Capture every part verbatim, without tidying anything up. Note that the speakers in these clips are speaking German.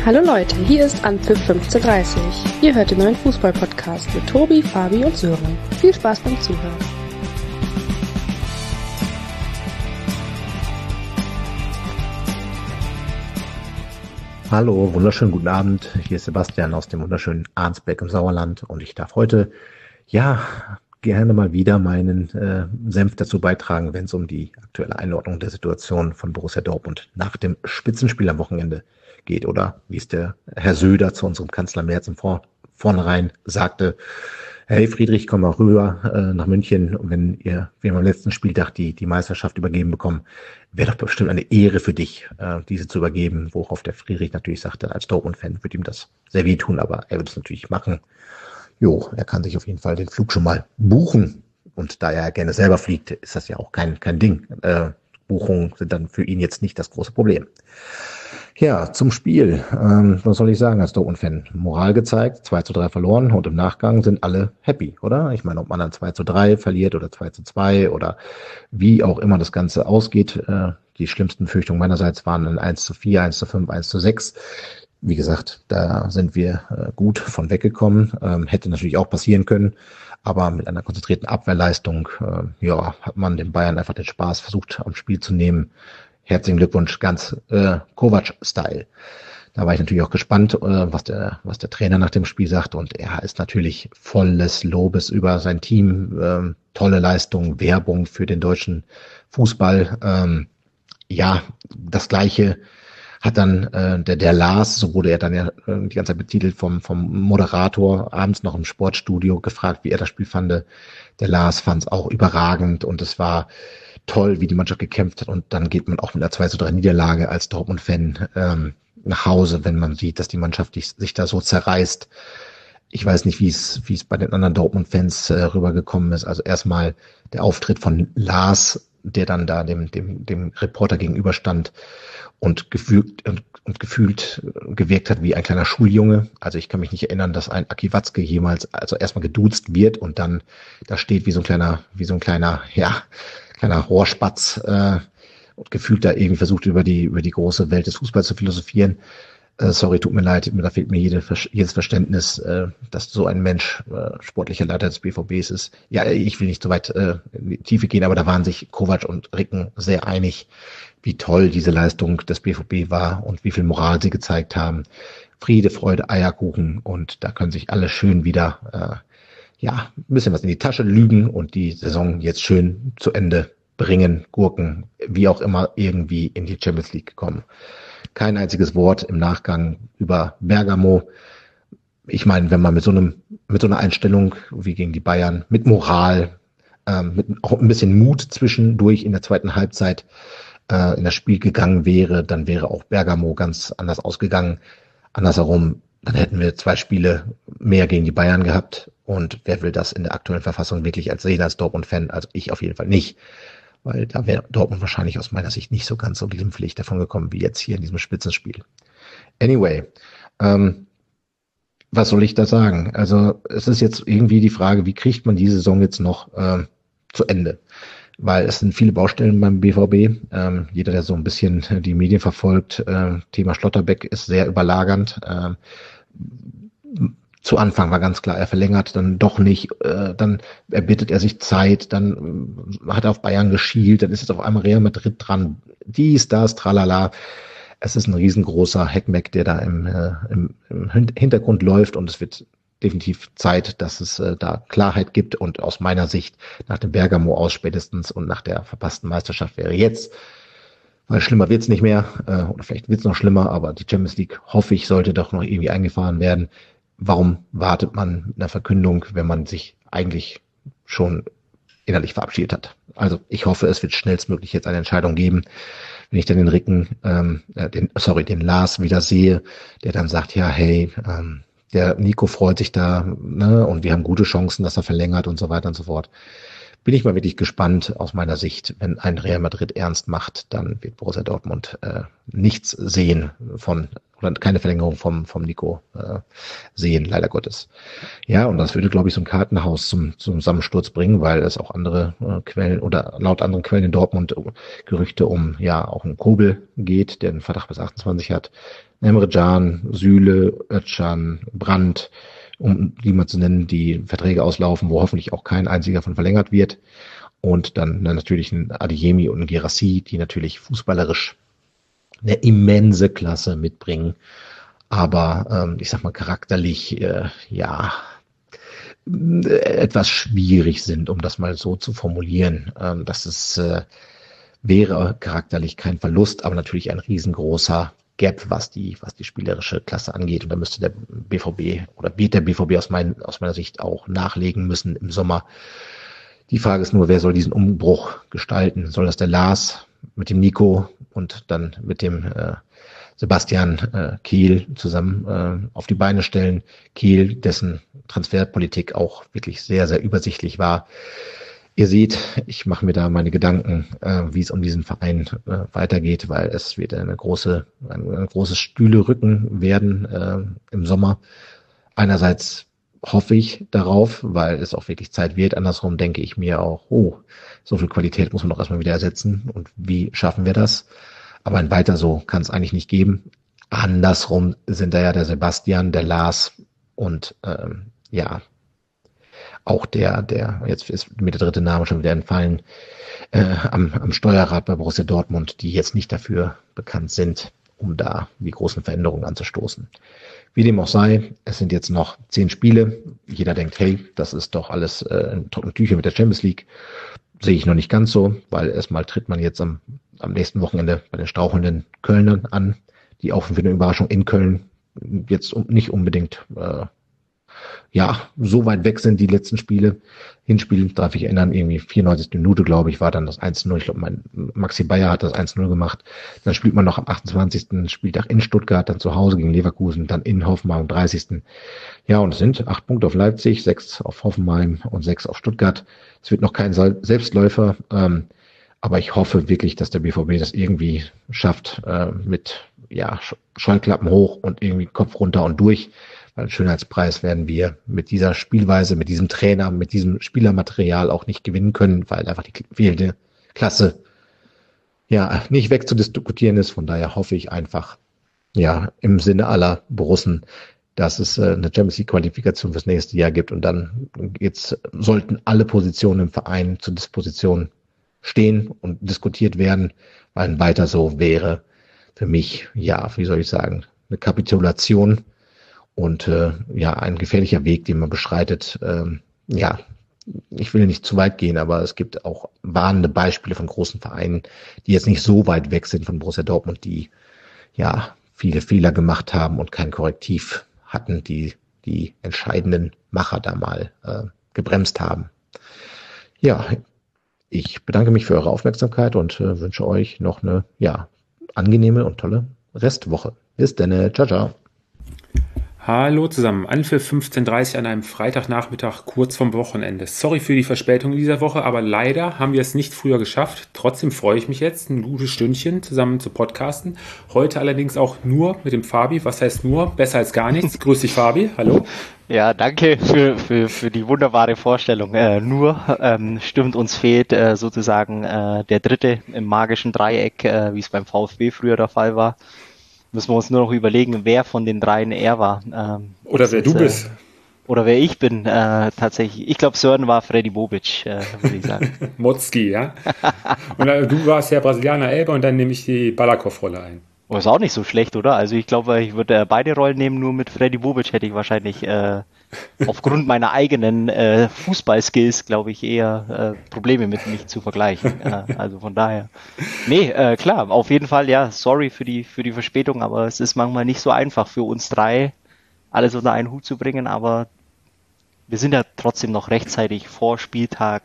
Hallo Leute, hier ist Anpfiff fünfzehn dreißig. Ihr hört den neuen Fußball-Podcast mit Tobi, Fabi und Sören. Viel Spaß beim Zuhören. Hallo, wunderschönen guten Abend. Hier ist Sebastian aus dem wunderschönen Arnsberg im Sauerland und ich darf heute, ja, gerne mal wieder meinen äh, Senf dazu beitragen, wenn es um die aktuelle Einordnung der Situation von Borussia Dortmund nach dem Spitzenspiel am Wochenende geht. Oder wie es der Herr Söder zu unserem Kanzler Merz im Vor vornherein sagte: Hey Friedrich, komm mal rüber äh, nach München, und wenn ihr, wir am letzten Spieltag die die Meisterschaft übergeben bekommen, wäre doch bestimmt eine Ehre für dich, äh, diese zu übergeben. Worauf der Friedrich natürlich sagte, als Dortmund-Fan wird ihm das sehr weh tun, aber er wird es natürlich machen. Jo, er kann sich auf jeden Fall den Flug schon mal buchen. Und da er gerne selber fliegt, ist das ja auch kein kein Ding. Äh, Buchungen sind dann für ihn jetzt nicht das große Problem. Ja, zum Spiel. Ähm, was soll ich sagen als Dortmund-Fan? Moral gezeigt, zwei zu drei verloren und im Nachgang sind alle happy, oder? Ich meine, ob man dann zwei zu drei verliert oder zwei zu zwei oder wie auch immer das Ganze ausgeht. Äh, die schlimmsten Befürchtungen meinerseits waren ein eins zu vier, eins zu fünf, eins zu sechs. Wie gesagt, da sind wir äh, gut von weggekommen. Ähm, hätte natürlich auch passieren können, aber mit einer konzentrierten Abwehrleistung, äh, ja, hat man den Bayern einfach den Spaß versucht, am Spiel zu nehmen. Herzlichen Glückwunsch, ganz äh, Kovac-Style. Da war ich natürlich auch gespannt, äh, was der was der Trainer nach dem Spiel sagt, und er ist natürlich volles Lobes über sein Team. Ähm, tolle Leistung, Werbung für den deutschen Fußball. Ähm, ja, das Gleiche hat dann äh, der der Lars, so wurde er dann ja äh, die ganze Zeit betitelt vom vom Moderator, abends noch im Sportstudio gefragt, wie er das Spiel fand. Der Lars fand es auch überragend und es war toll, wie die Mannschaft gekämpft hat, und dann geht man auch mit einer zwei zu drei Niederlage als Dortmund-Fan ähm, nach Hause, wenn man sieht, dass die Mannschaft sich, sich da so zerreißt. Ich weiß nicht, wie es wie es bei den anderen Dortmund-Fans äh, rübergekommen ist. Also erstmal der Auftritt von Lars, der dann da dem dem dem Reporter gegenüberstand und gefühlt und, und gefühlt gewirkt hat wie ein kleiner Schuljunge. Also ich kann mich nicht erinnern, dass ein Aki Watzke jemals also erstmal geduzt wird und dann da steht wie so ein kleiner wie so ein kleiner ja kleiner Rohrspatz äh, und gefühlt da irgendwie versucht, über die über die große Welt des Fußballs zu philosophieren. Äh, sorry, tut mir leid, da fehlt mir jede, jedes Verständnis, äh, dass so ein Mensch äh, sportlicher Leiter des B V Bs ist. Ja, ich will nicht so weit äh, in die Tiefe gehen, aber da waren sich Kovac und Ricken sehr einig, wie toll diese Leistung des B V B war und wie viel Moral sie gezeigt haben. Friede, Freude, Eierkuchen, und da können sich alle schön wieder äh, ja, ein bisschen was in die Tasche lügen und die Saison jetzt schön zu Ende bringen, Gurken, wie auch immer, irgendwie in die Champions League kommen. Kein einziges Wort im Nachgang über Bergamo. Ich meine, wenn man mit so einem, mit so einer Einstellung wie gegen die Bayern, mit Moral, ähm, mit auch ein bisschen Mut zwischendurch in der zweiten Halbzeit äh, in das Spiel gegangen wäre, dann wäre auch Bergamo ganz anders ausgegangen. Andersherum, dann hätten wir zwei Spiele mehr gegen die Bayern gehabt. Und wer will das in der aktuellen Verfassung wirklich als sehen als Dortmund-Fan? Also ich auf jeden Fall nicht. Weil da wäre Dortmund wahrscheinlich aus meiner Sicht nicht so ganz so glimpflich davon gekommen wie jetzt hier in diesem Spitzenspiel. Anyway, ähm, was soll ich da sagen? Also es ist jetzt irgendwie die Frage, wie kriegt man die Saison jetzt noch ähm, zu Ende? Weil es sind viele Baustellen beim B V B. Ähm, jeder, der so ein bisschen die Medien verfolgt, äh, Thema Schlotterbeck ist sehr überlagernd. Ähm, Zu Anfang war ganz klar, er verlängert, dann doch nicht, äh, dann erbittet er sich Zeit, dann äh, hat er auf Bayern geschielt, dann ist jetzt auf einmal Real Madrid dran, dies, das, tralala. Es ist ein riesengroßer Heckmeck, der da im, äh, im, im Hintergrund läuft, und es wird definitiv Zeit, dass es äh, da Klarheit gibt, und aus meiner Sicht nach dem Bergamo aus spätestens und nach der verpassten Meisterschaft wäre jetzt, weil schlimmer wird's nicht mehr, äh, oder vielleicht wird's noch schlimmer, aber die Champions League, hoffe ich, sollte doch noch irgendwie eingefahren werden. Warum wartet man mit einer Verkündung, wenn man sich eigentlich schon innerlich verabschiedet hat? Also ich hoffe, es wird schnellstmöglich jetzt eine Entscheidung geben. Wenn ich dann den Ricken, ähm, den, sorry, den Lars wieder sehe, der dann sagt, ja, hey, ähm, der Nico freut sich da, ne, und wir haben gute Chancen, dass er verlängert und so weiter und so fort. bin ich mal wirklich gespannt aus meiner Sicht. Wenn ein Real Madrid ernst macht, dann wird Borussia Dortmund äh, nichts sehen von, oder keine Verlängerung vom, vom Nico äh, sehen, leider Gottes. Ja, und das würde, glaube ich, so ein Kartenhaus zum, zum Zusammensturz bringen, weil es auch andere äh, Quellen oder laut anderen Quellen in Dortmund äh, Gerüchte um, ja, auch um Kobel geht, der einen Vertrag bis achtundzwanzig hat. Emre Can, Süle, Özcan, Brandt, um die mal zu nennen, die Verträge auslaufen, wo hoffentlich auch kein einziger von verlängert wird. Und dann, dann natürlich ein Adeyemi und ein Guirassy, die natürlich fußballerisch eine immense Klasse mitbringen, aber ähm, ich sag mal charakterlich äh, ja etwas schwierig sind, um das mal so zu formulieren. Ähm, das ist äh, wäre charakterlich kein Verlust, aber natürlich ein riesengroßer Gap, was die, was die spielerische Klasse angeht. Und da müsste der B V B oder wird der B V B aus, mein, aus meiner Sicht auch nachlegen müssen im Sommer. Die Frage ist nur, wer soll diesen Umbruch gestalten? Soll das der Lars mit dem Nico und dann mit dem äh, Sebastian äh, Kehl zusammen äh, auf die Beine stellen? Kehl, dessen Transferpolitik auch wirklich sehr, sehr übersichtlich war. Ihr seht, ich mache mir da meine Gedanken, äh, wie es um diesen Verein äh, weitergeht, weil es wird eine große, ein, ein großes Stühlerücken werden äh, im Sommer. Einerseits hoffe ich darauf, weil es auch wirklich Zeit wird. Andersrum denke ich mir auch, oh, so viel Qualität muss man doch erstmal wieder ersetzen. Und wie schaffen wir das? Aber ein weiter so kann es eigentlich nicht geben. Andersrum sind da ja der Sebastian, der Lars und ähm, ja, auch der, der, jetzt ist mir der dritte Name schon wieder entfallen, äh, am, am Steuerrad bei Borussia Dortmund, die jetzt nicht dafür bekannt sind, um da die großen Veränderungen anzustoßen. Wie dem auch sei, es sind jetzt noch zehn Spiele. Jeder denkt, hey, das ist doch alles äh, in trockenen Tüchern mit der Champions League. Sehe ich noch nicht ganz so, weil erstmal tritt man jetzt am, am nächsten Wochenende bei den strauchelnden Kölnern an, die auch für eine Überraschung in Köln jetzt nicht unbedingt äh, ja, so weit weg sind die letzten Spiele. Hinspiel, darf ich erinnern, irgendwie vierundneunzigste Minute, glaube ich, war dann das eins zu null. Ich glaube, mein Maxi Bayer hat das eins zu null gemacht. Dann spielt man noch am achtundzwanzigsten Spieltag in Stuttgart, dann zu Hause gegen Leverkusen, dann in Hoffenheim am dreißigsten Ja, und es sind acht Punkte auf Leipzig, sechs auf Hoffenheim und sechs auf Stuttgart. Es wird noch kein Selbstläufer, ähm, aber ich hoffe wirklich, dass der B V B das irgendwie schafft, äh, mit ja Scheuklappen hoch und irgendwie Kopf runter und durch. Weil Schönheitspreis werden wir mit dieser Spielweise, mit diesem Trainer, mit diesem Spielermaterial auch nicht gewinnen können, weil einfach die fehlende Klasse ja nicht wegzudiskutieren ist. Von daher hoffe ich einfach, ja, im Sinne aller Borussen, dass es äh, eine Champions League Qualifikation fürs nächste Jahr gibt und dann jetzt sollten alle Positionen im Verein zur Disposition stehen und diskutiert werden, weil ein weiter so wäre für mich, ja, wie soll ich sagen, eine Kapitulation. Und äh, ja, ein gefährlicher Weg, den man beschreitet. Ähm, ja, ich will nicht zu weit gehen, aber es gibt auch warnende Beispiele von großen Vereinen, die jetzt nicht so weit weg sind von Borussia Dortmund, die ja viele Fehler gemacht haben und kein Korrektiv hatten, die die entscheidenden Macher da mal äh, gebremst haben. Ja, ich bedanke mich für eure Aufmerksamkeit und äh, wünsche euch noch eine ja angenehme und tolle Restwoche. Bis dann, ciao, ciao. Hallo zusammen, Anpfiff fünfzehn Uhr dreißig an einem Freitagnachmittag kurz vorm Wochenende. Sorry für die Verspätung in dieser Woche, aber leider haben wir es nicht früher geschafft. Trotzdem freue ich mich jetzt, ein gutes Stündchen zusammen zu podcasten. Heute allerdings auch nur mit dem Fabi. Was heißt nur? Besser als gar nichts. Grüß dich, Fabi. Hallo. Ja, danke für, für, für die wunderbare Vorstellung. Äh, nur ähm, stimmt, uns fehlt äh, sozusagen äh, der Dritte im magischen Dreieck, äh, wie es beim VfB früher der Fall war. Müssen wir uns nur noch überlegen, wer von den dreien er war. Ähm, oder wer du bist. Äh, oder wer ich bin, äh, tatsächlich. Ich glaube, Sören war Freddy Bobic, äh, würde ich sagen. Motzki, ja. Und äh, du warst ja Brasilianer Elber und dann nehme ich die Balakow-Rolle ein. Oh, ist auch nicht so schlecht, oder? Also ich glaube, ich würde äh, beide Rollen nehmen, nur mit Freddy Bobic hätte ich wahrscheinlich äh, aufgrund meiner eigenen äh, Fußballskills, glaube ich, eher äh, Probleme mit mich zu vergleichen. Äh, also von daher. Nee, äh, klar, auf jeden Fall, ja, sorry für die für die Verspätung, aber es ist manchmal nicht so einfach für uns drei, alles unter einen Hut zu bringen, aber wir sind ja trotzdem noch rechtzeitig vor Spieltag.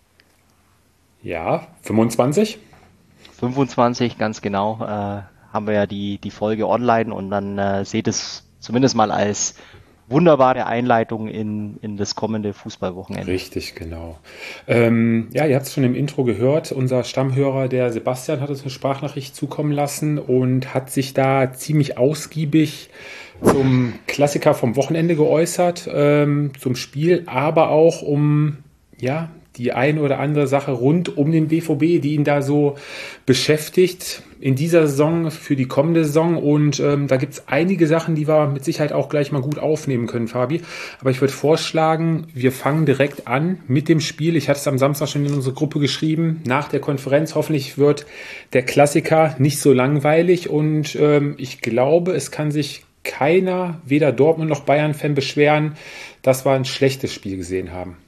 Ja, fünfundzwanzig? fünfundzwanzig, ganz genau. Äh, haben wir ja die, die Folge online und dann äh, seht es zumindest mal als wunderbare Einleitung in, in das kommende Fußballwochenende. Richtig, genau. Ähm, ja, ihr habt es schon im Intro gehört. Unser Stammhörer, der Sebastian, hat uns eine Sprachnachricht zukommen lassen und hat sich da ziemlich ausgiebig zum Klassiker vom Wochenende geäußert, ähm, zum Spiel, aber auch um, ja, die eine oder andere Sache rund um den B V B, die ihn da so beschäftigt in dieser Saison, für die kommende Saison. Und ähm, da gibt es einige Sachen, die wir mit Sicherheit auch gleich mal gut aufnehmen können, Fabi. Aber ich würde vorschlagen, wir fangen direkt an mit dem Spiel. Ich hatte es am Samstag schon in unsere Gruppe geschrieben, nach der Konferenz. Hoffentlich wird der Klassiker nicht so langweilig. Und ähm, ich glaube, es kann sich keiner, weder Dortmund noch Bayern-Fan, beschweren, dass wir ein schlechtes Spiel gesehen haben.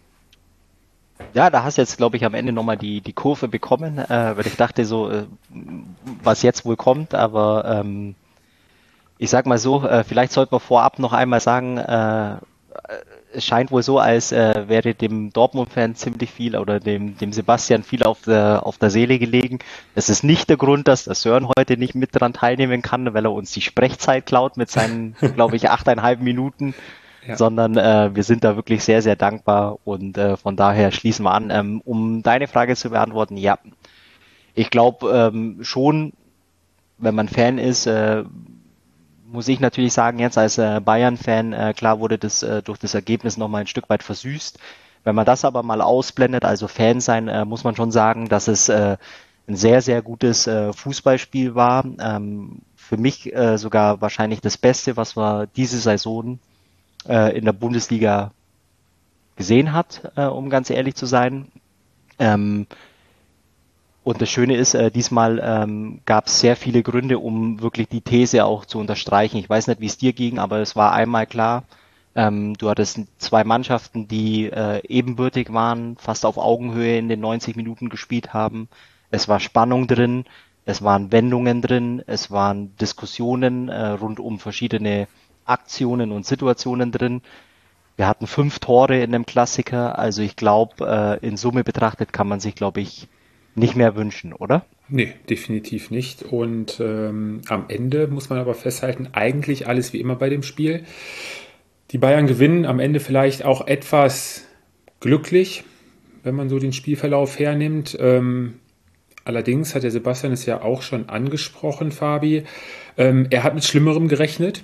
Ja, da hast du jetzt, glaube ich, am Ende nochmal die, die Kurve bekommen, äh, weil ich dachte so, äh, was jetzt wohl kommt, aber ähm, ich sag mal so, äh, vielleicht sollte man vorab noch einmal sagen, äh, es scheint wohl so, als äh, wäre dem Dortmund-Fan ziemlich viel oder dem, dem Sebastian viel auf der, auf der Seele gelegen. Es ist nicht der Grund, dass der Sören heute nicht mit dran teilnehmen kann, weil er uns die Sprechzeit klaut mit seinen, glaube ich, achteinhalb Minuten. Ja. Sondern äh, wir sind da wirklich sehr, sehr dankbar und äh, von daher schließen wir an. Ähm, um deine Frage zu beantworten, ja, ich glaube ähm, schon, wenn man Fan ist, äh, muss ich natürlich sagen, jetzt als äh, Bayern-Fan, äh, klar wurde das äh, durch das Ergebnis nochmal ein Stück weit versüßt. Wenn man das aber mal ausblendet, also Fan sein, äh, muss man schon sagen, dass es äh, ein sehr, sehr gutes äh, Fußballspiel war. Ähm, für mich äh, sogar wahrscheinlich das Beste, was wir diese Saison in der Bundesliga gesehen hat, äh, um ganz ehrlich zu sein. Ähm, und das Schöne ist, äh, diesmal ähm, gab es sehr viele Gründe, um wirklich die These auch zu unterstreichen. Ich weiß nicht, wie es dir ging, aber es war einmal klar, ähm, du hattest zwei Mannschaften, die äh, ebenbürtig waren, fast auf Augenhöhe in den neunzig Minuten gespielt haben. Es war Spannung drin, es waren Wendungen drin, es waren Diskussionen äh, rund um verschiedene Aktionen und Situationen drin. Wir hatten fünf Tore in dem Klassiker, also ich glaube, äh, in Summe betrachtet kann man sich, glaube ich, nicht mehr wünschen, oder? Nee, definitiv nicht. Und ähm, am Ende muss man aber festhalten, eigentlich alles wie immer bei dem Spiel. Die Bayern gewinnen am Ende vielleicht auch etwas glücklich, wenn man so den Spielverlauf hernimmt. Ähm, allerdings hat der Sebastian es ja auch schon angesprochen, Fabi. Ähm, er hat mit Schlimmerem gerechnet.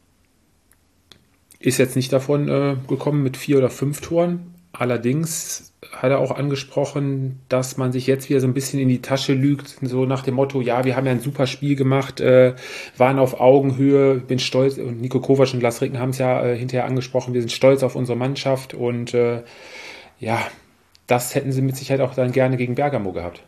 Ist jetzt nicht davon äh, gekommen mit vier oder fünf Toren. Allerdings hat er auch angesprochen, dass man sich jetzt wieder so ein bisschen in die Tasche lügt, so nach dem Motto, ja, wir haben ja ein super Spiel gemacht, äh, waren auf Augenhöhe, bin stolz, und Nico Kovac und Lars Ricken haben es ja äh, hinterher angesprochen, wir sind stolz auf unsere Mannschaft und äh, ja, das hätten sie mit Sicherheit auch dann gerne gegen Bergamo gehabt.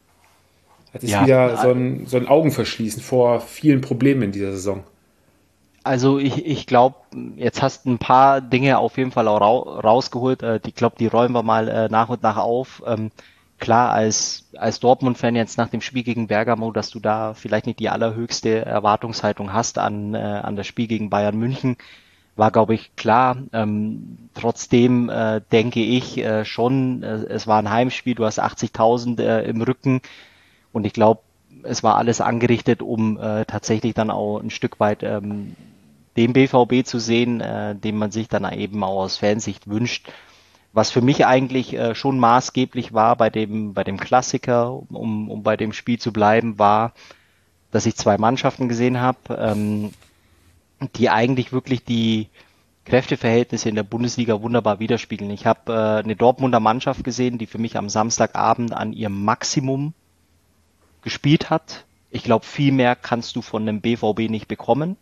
Das ist ja wieder so ein, so ein Augenverschließen vor vielen Problemen in dieser Saison. Also ich, ich glaube, jetzt hast du ein paar Dinge auf jeden Fall auch rau rausgeholt. Äh, ich glaube, die räumen wir mal äh, nach und nach auf. Ähm, klar, als, als Dortmund-Fan jetzt nach dem Spiel gegen Bergamo, dass du da vielleicht nicht die allerhöchste Erwartungshaltung hast an, äh, an das Spiel gegen Bayern München, war, glaube ich, klar. Ähm, trotzdem äh, denke ich äh, schon, äh, es war ein Heimspiel, du hast achtzigtausend äh, im Rücken und ich glaube, es war alles angerichtet, um äh, tatsächlich dann auch ein Stück weit ähm, den B V B zu sehen, äh, den man sich dann eben auch aus Fansicht wünscht. Was für mich eigentlich äh, schon maßgeblich war bei dem bei dem Klassiker, um, um bei dem Spiel zu bleiben, war, dass ich zwei Mannschaften gesehen habe, ähm, die eigentlich wirklich die Kräfteverhältnisse in der Bundesliga wunderbar widerspiegeln. Ich habe äh, eine Dortmunder Mannschaft gesehen, die für mich am Samstagabend an ihrem Maximum gespielt hat. Ich glaube, viel mehr kannst du von einem B V B nicht bekommen.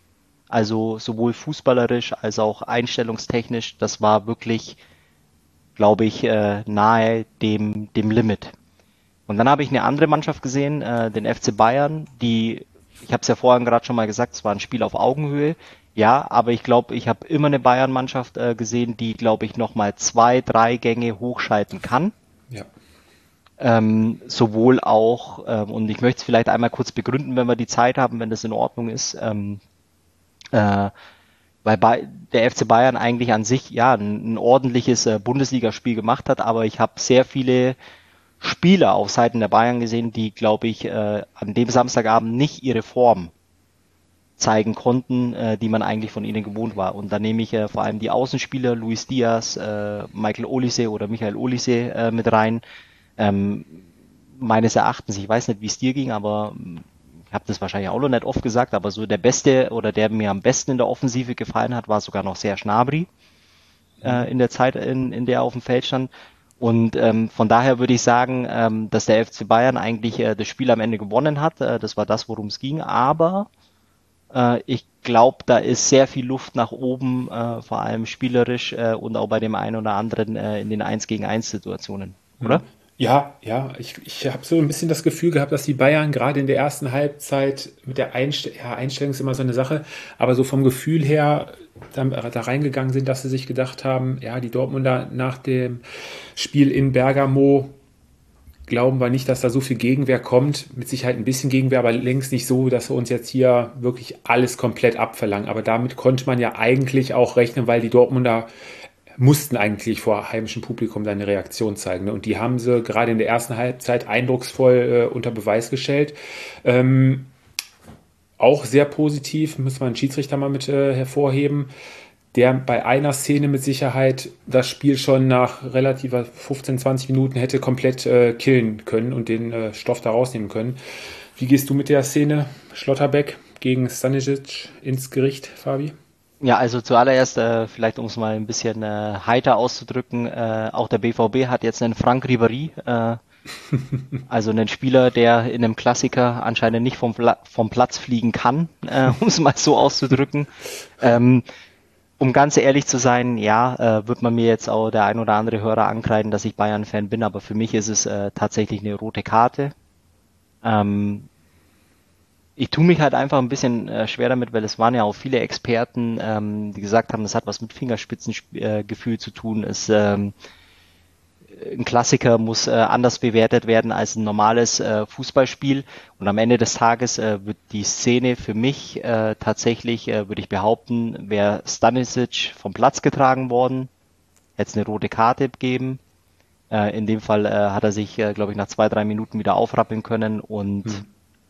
Also sowohl fußballerisch als auch einstellungstechnisch, das war wirklich, glaube ich, äh, nahe dem, dem Limit. Und dann habe ich eine andere Mannschaft gesehen, äh, den F C Bayern, die, ich habe es ja vorhin gerade schon mal gesagt, es war ein Spiel auf Augenhöhe. Ja, aber ich glaube, ich habe immer eine Bayern-Mannschaft äh, gesehen, die, glaube ich, nochmal zwei, drei Gänge hochschalten kann. Ja. Ähm, sowohl auch, ähm, und ich möchte es vielleicht einmal kurz begründen, wenn wir die Zeit haben, wenn das in Ordnung ist, ähm, äh, weil bei der F C Bayern eigentlich an sich ja ein, ein ordentliches äh, Bundesligaspiel gemacht hat, aber ich habe sehr viele Spieler auf Seiten der Bayern gesehen, die, glaube ich, äh, an dem Samstagabend nicht ihre Form zeigen konnten, äh, die man eigentlich von ihnen gewohnt war. Und da nehme ich äh, vor allem die Außenspieler, Luis Diaz, äh, Michael Olise oder Michael Olise äh, mit rein. Ähm, meines Erachtens, ich weiß nicht, wie es dir ging, aber ich habe das wahrscheinlich auch noch nicht oft gesagt, aber so der Beste oder der mir am besten in der Offensive gefallen hat, war sogar noch Serge Gnabry äh, in der Zeit, in, in der er auf dem Feld stand. Und ähm, von daher würde ich sagen, ähm, dass der F C Bayern eigentlich äh, das Spiel am Ende gewonnen hat. Äh, das war das, worum es ging. Aber äh, ich glaube, da ist sehr viel Luft nach oben, äh, vor allem spielerisch äh, und auch bei dem einen oder anderen äh, in den eins gegen eins Situationen, oder? Ja, ja, ich, ich habe so ein bisschen das Gefühl gehabt, dass die Bayern gerade in der ersten Halbzeit mit der Einstellung, ja, Einstellung ist immer so eine Sache, aber so vom Gefühl her da, da reingegangen sind, dass sie sich gedacht haben, ja, die Dortmunder nach dem Spiel in Bergamo glauben wir nicht, dass da so viel Gegenwehr kommt. Mit Sicherheit ein bisschen Gegenwehr, aber längst nicht so, dass wir uns jetzt hier wirklich alles komplett abverlangen. Aber damit konnte man ja eigentlich auch rechnen, weil die Dortmunder mussten eigentlich vor heimischem Publikum dann eine Reaktion zeigen. Ne? Und die haben sie gerade in der ersten Halbzeit eindrucksvoll äh, unter Beweis gestellt. Ähm, auch sehr positiv, muss man einen Schiedsrichter mal mit äh, hervorheben, der bei einer Szene mit Sicherheit das Spiel schon nach relativer fünfzehn, zwanzig Minuten hätte komplett äh, killen können und den äh, Stoff da rausnehmen können. Wie gehst du mit der Szene, Schlotterbeck gegen Stanisic ins Gericht, Fabi? Ja, also zuallererst, äh, vielleicht um es mal ein bisschen äh, heiter auszudrücken, äh, auch der B V B hat jetzt einen Franck Ribéry, äh, also einen Spieler, der in einem Klassiker anscheinend nicht vom, Pla- vom Platz fliegen kann, äh, um es mal so auszudrücken. Ähm, um ganz ehrlich zu sein, ja, äh, wird man mir jetzt auch der ein oder andere Hörer ankreiden, dass ich Bayern-Fan bin, aber für mich ist es äh, tatsächlich eine rote Karte. Ähm, Ich tue mich halt einfach ein bisschen äh, schwer damit, weil es waren ja auch viele Experten, ähm, die gesagt haben, das hat was mit Fingerspitzengefühl äh, zu tun. Es, ähm, ein Klassiker muss äh, anders bewertet werden als ein normales äh, Fußballspiel. Und am Ende des Tages äh, wird die Szene für mich äh, tatsächlich, äh, würde ich behaupten, wäre Stanisic vom Platz getragen worden, hätte es eine rote Karte gegeben. Äh, in dem Fall äh, hat er sich, äh, glaube ich, nach zwei, drei Minuten wieder aufrappeln können und hm.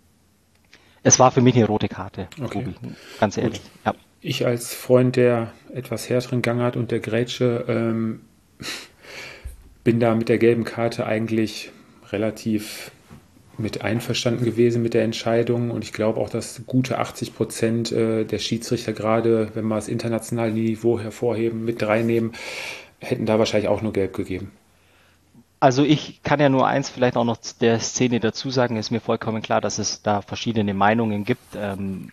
Es war für mich eine rote Karte, okay. Tobi, ganz ehrlich. Ja. Ich als Freund der etwas härteren Gangart und der Grätsche ähm, bin da mit der gelben Karte eigentlich relativ mit einverstanden gewesen mit der Entscheidung und ich glaube auch, dass gute achtzig Prozent äh, der Schiedsrichter, gerade wenn wir das internationale Niveau hervorheben, mit reinnehmen, hätten da wahrscheinlich auch nur gelb gegeben. Also ich kann ja nur eins vielleicht auch noch der Szene dazu sagen, ist mir vollkommen klar, dass es da verschiedene Meinungen gibt. Ähm,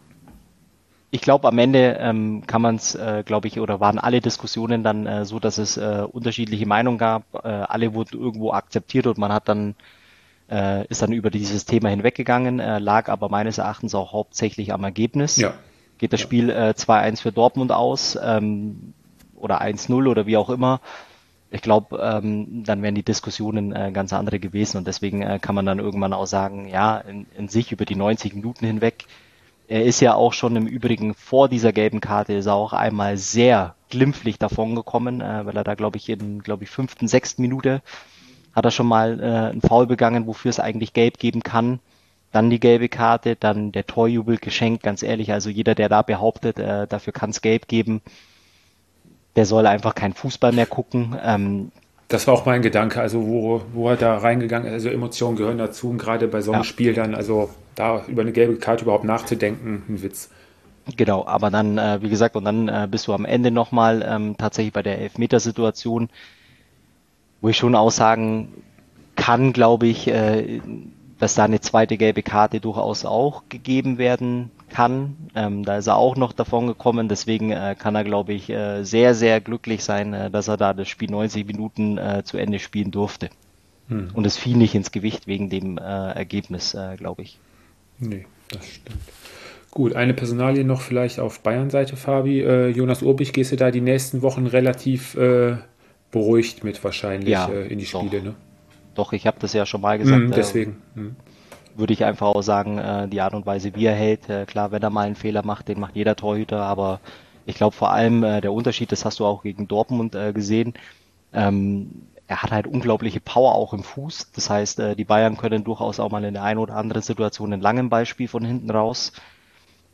ich glaube, am Ende ähm, kann man es, äh, glaube ich, oder waren alle Diskussionen dann äh, so, dass es äh, unterschiedliche Meinungen gab. Äh, alle wurden irgendwo akzeptiert und man hat dann äh, ist dann über dieses Thema hinweggegangen, äh, lag aber meines Erachtens auch hauptsächlich am Ergebnis. Ja. Geht das ja. Spiel äh, zwei eins für Dortmund aus ähm, oder eins null oder wie auch immer. Ich glaube, ähm, dann wären die Diskussionen äh, ganz andere gewesen und deswegen äh, kann man dann irgendwann auch sagen, ja, in, in sich über die neunzig Minuten hinweg. Er ist ja auch schon im Übrigen vor dieser gelben Karte ist er auch einmal sehr glimpflich davon gekommen, äh, weil er da, glaube ich, in, glaube ich, fünften, sechsten Minute hat er schon mal äh, einen Foul begangen, wofür es eigentlich gelb geben kann. Dann die gelbe Karte, dann der Torjubel geschenkt, ganz ehrlich, also jeder, der da behauptet, äh, dafür kann es gelb geben, der soll einfach keinen Fußball mehr gucken. Ähm, das war auch mein Gedanke, also wo, wo er da reingegangen ist, also Emotionen gehören dazu und gerade bei so einem ja. Spiel dann, also da über eine gelbe Karte überhaupt nachzudenken, ein Witz. Genau, aber dann, äh, wie gesagt, und dann äh, bist du am Ende nochmal ähm, tatsächlich bei der Elfmetersituation, wo ich schon aussagen kann, glaube ich, äh, dass da eine zweite gelbe Karte durchaus auch gegeben werden kann. Ähm, da ist er auch noch davon gekommen, deswegen äh, kann er, glaube ich, äh, sehr, sehr glücklich sein, äh, dass er da das Spiel neunzig Minuten äh, zu Ende spielen durfte. Hm. Und es fiel nicht ins Gewicht wegen dem äh, Ergebnis, äh, glaube ich. Nee, das stimmt. Gut, eine Personalie noch vielleicht auf Bayern-Seite, Fabi. Äh, Jonas Urbich, gehst du da die nächsten Wochen relativ äh, beruhigt mit wahrscheinlich ja, äh, in die doch. Spiele, ne? Doch, ich habe das ja schon mal gesagt. Mm, deswegen. Äh, mm. Würde ich einfach auch sagen, äh, die Art und Weise, wie er hält. Äh, klar, wenn er mal einen Fehler macht, den macht jeder Torhüter, aber ich glaube vor allem äh, der Unterschied, das hast du auch gegen Dortmund äh, gesehen, ähm, er hat halt unglaubliche Power auch im Fuß. Das heißt, äh, die Bayern können durchaus auch mal in der einen oder anderen Situation einen langen Ballspiel von hinten raus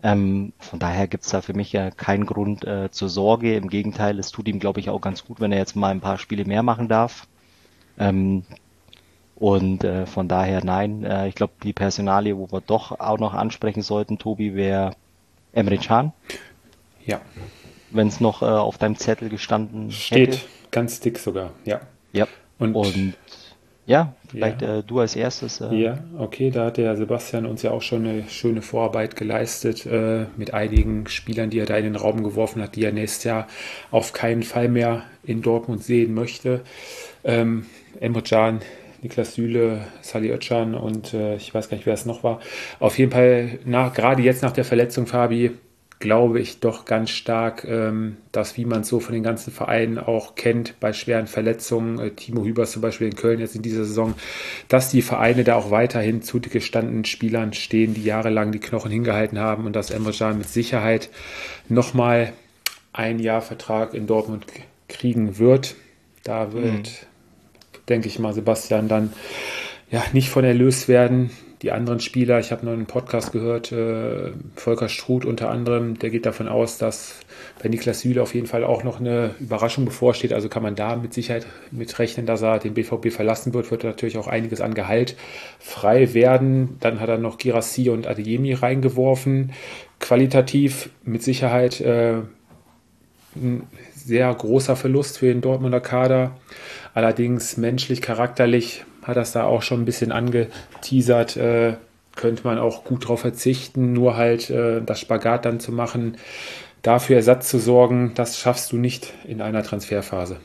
Ähm, von daher gibt's da für mich ja keinen Grund äh, zur Sorge. Im Gegenteil, es tut ihm, glaube ich, auch ganz gut, wenn er jetzt mal ein paar Spiele mehr machen darf. Ähm, und äh, von daher nein. Äh, ich glaube, die Personalie, wo wir doch auch noch ansprechen sollten, Tobi, wäre Emre Can, Ja, wenn es noch äh, auf deinem Zettel gestanden hätte. steht ganz dick sogar, ja. Ja. Und, Und ja, vielleicht ja. äh, du als erstes. Äh, Ja, okay, da hat der Sebastian uns ja auch schon eine schöne Vorarbeit geleistet äh, mit einigen Spielern, die er da in den Raum geworfen hat, die er nächstes Jahr auf keinen Fall mehr in Dortmund sehen möchte. Ähm, Emre Can, Niklas Süle, Salih Özcan und äh, ich weiß gar nicht, wer es noch war. Auf jeden Fall, nach, gerade jetzt nach der Verletzung, Fabi, glaube ich doch ganz stark, ähm, dass, wie man es so von den ganzen Vereinen auch kennt, bei schweren Verletzungen, äh, Timo Hübers zum Beispiel in Köln jetzt in dieser Saison, dass die Vereine da auch weiterhin zu gestandenen Spielern stehen, die jahrelang die Knochen hingehalten haben und dass Emre Can mit Sicherheit nochmal ein Jahr Vertrag in Dortmund k- kriegen wird. Da wird, Mhm. denke ich mal, Sebastian dann ja nicht von erlöst werden. Die anderen Spieler, ich habe noch einen Podcast gehört, äh, Volker Struth unter anderem, der geht davon aus, dass bei Niklas Süle auf jeden Fall auch noch eine Überraschung bevorsteht. Also kann man da mit Sicherheit mit rechnen, dass er den B V B verlassen wird, wird natürlich auch einiges an Gehalt frei werden. Dann hat er noch Girassi und Adeyemi reingeworfen. Qualitativ mit Sicherheit äh, ein sehr großer Verlust für den Dortmunder Kader. Allerdings menschlich, charakterlich hat das da auch schon ein bisschen angeteasert, äh, könnte man auch gut drauf verzichten, nur halt äh, das Spagat dann zu machen, dafür Ersatz zu sorgen, das schaffst du nicht in einer Transferphase.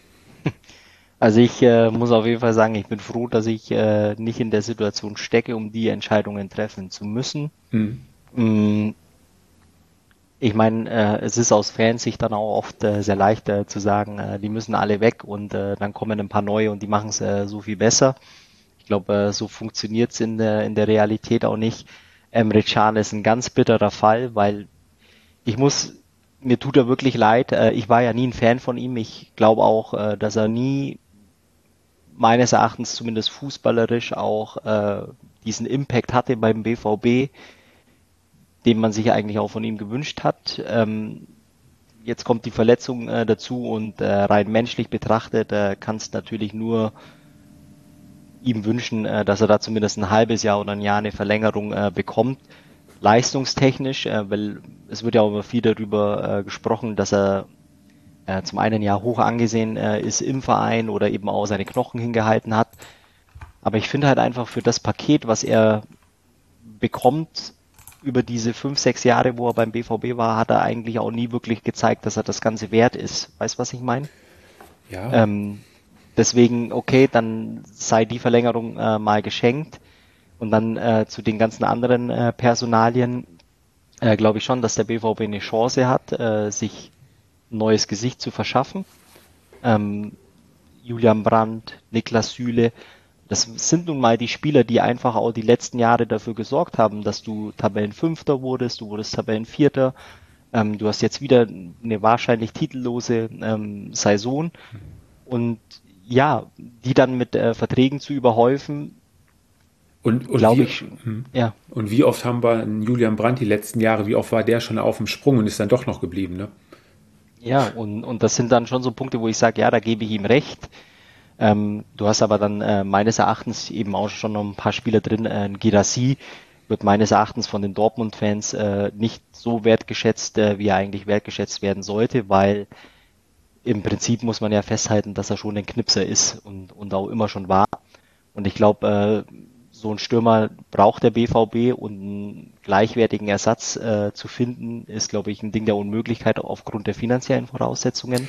Also ich äh, muss auf jeden Fall sagen, ich bin froh, dass ich äh, nicht in der Situation stecke, um die Entscheidungen treffen zu müssen. Mhm. Mm, Ich meine, äh, es ist aus Fansicht dann auch oft äh, sehr leicht äh, zu sagen, äh, die müssen alle weg und äh, dann kommen ein paar neue und die machen es äh, so viel besser. Ich glaube, äh, so funktioniert es in der, in der Realität auch nicht. Emre Can ist ein ganz bitterer Fall, weil ich muss, mir tut er wirklich leid. Äh, ich war ja nie ein Fan von ihm. Ich glaube auch, äh, dass er nie, meines Erachtens zumindest fußballerisch, auch äh, diesen Impact hatte beim B V B, den man sich eigentlich auch von ihm gewünscht hat. Ähm, jetzt kommt die Verletzung äh, dazu und äh, rein menschlich betrachtet äh, kann es natürlich nur ihm wünschen, äh, dass er da zumindest ein halbes Jahr oder ein Jahr eine Verlängerung äh, bekommt. Leistungstechnisch, äh, weil es wird ja auch immer viel darüber äh, gesprochen, dass er äh, zum einen ja hoch angesehen äh, ist im Verein oder eben auch seine Knochen hingehalten hat. Aber ich finde halt einfach für das Paket, was er bekommt, über diese fünf, sechs Jahre, wo er beim B V B war, hat er eigentlich auch nie wirklich gezeigt, dass er das Ganze wert ist. Weißt du, was ich meine? Ja, Ähm, deswegen, okay, dann sei die Verlängerung äh, mal geschenkt. Und dann äh, zu den ganzen anderen äh, Personalien äh, glaube ich schon, dass der B V B eine Chance hat, äh, sich ein neues Gesicht zu verschaffen. Ähm, Julian Brandt, Niklas Süle, das sind nun mal die Spieler, die einfach auch die letzten Jahre dafür gesorgt haben, dass du Tabellenfünfter wurdest, du wurdest Tabellenvierter, ähm, du hast jetzt wieder eine wahrscheinlich titellose ähm, Saison und ja, die dann mit äh, Verträgen zu überhäufen, und, und, glaube wie, ich, hm. ja, und wie oft haben wir einen Julian Brandt die letzten Jahre, wie oft war der schon auf dem Sprung und ist dann doch noch geblieben, ne? ja, und, und das sind dann schon so Punkte, wo ich sage, ja, da gebe ich ihm recht. Ähm, du hast aber dann äh, meines Erachtens eben auch schon noch ein paar Spieler drin. Äh, Girassi wird meines Erachtens von den Dortmund-Fans äh, nicht so wertgeschätzt, äh, wie er eigentlich wertgeschätzt werden sollte, weil im Prinzip muss man ja festhalten, dass er schon ein Knipser ist und, und auch immer schon war. Und ich glaube, äh, so ein Stürmer braucht der B V B und einen gleichwertigen Ersatz äh, zu finden, ist, glaube ich, ein Ding der Unmöglichkeit aufgrund der finanziellen Voraussetzungen.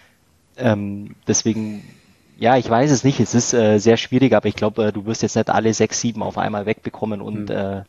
Ähm, deswegen ja, ich weiß es nicht. Es ist äh, sehr schwierig, aber ich glaube, äh, du wirst jetzt nicht alle sechs, sieben auf einmal wegbekommen und Hm. äh,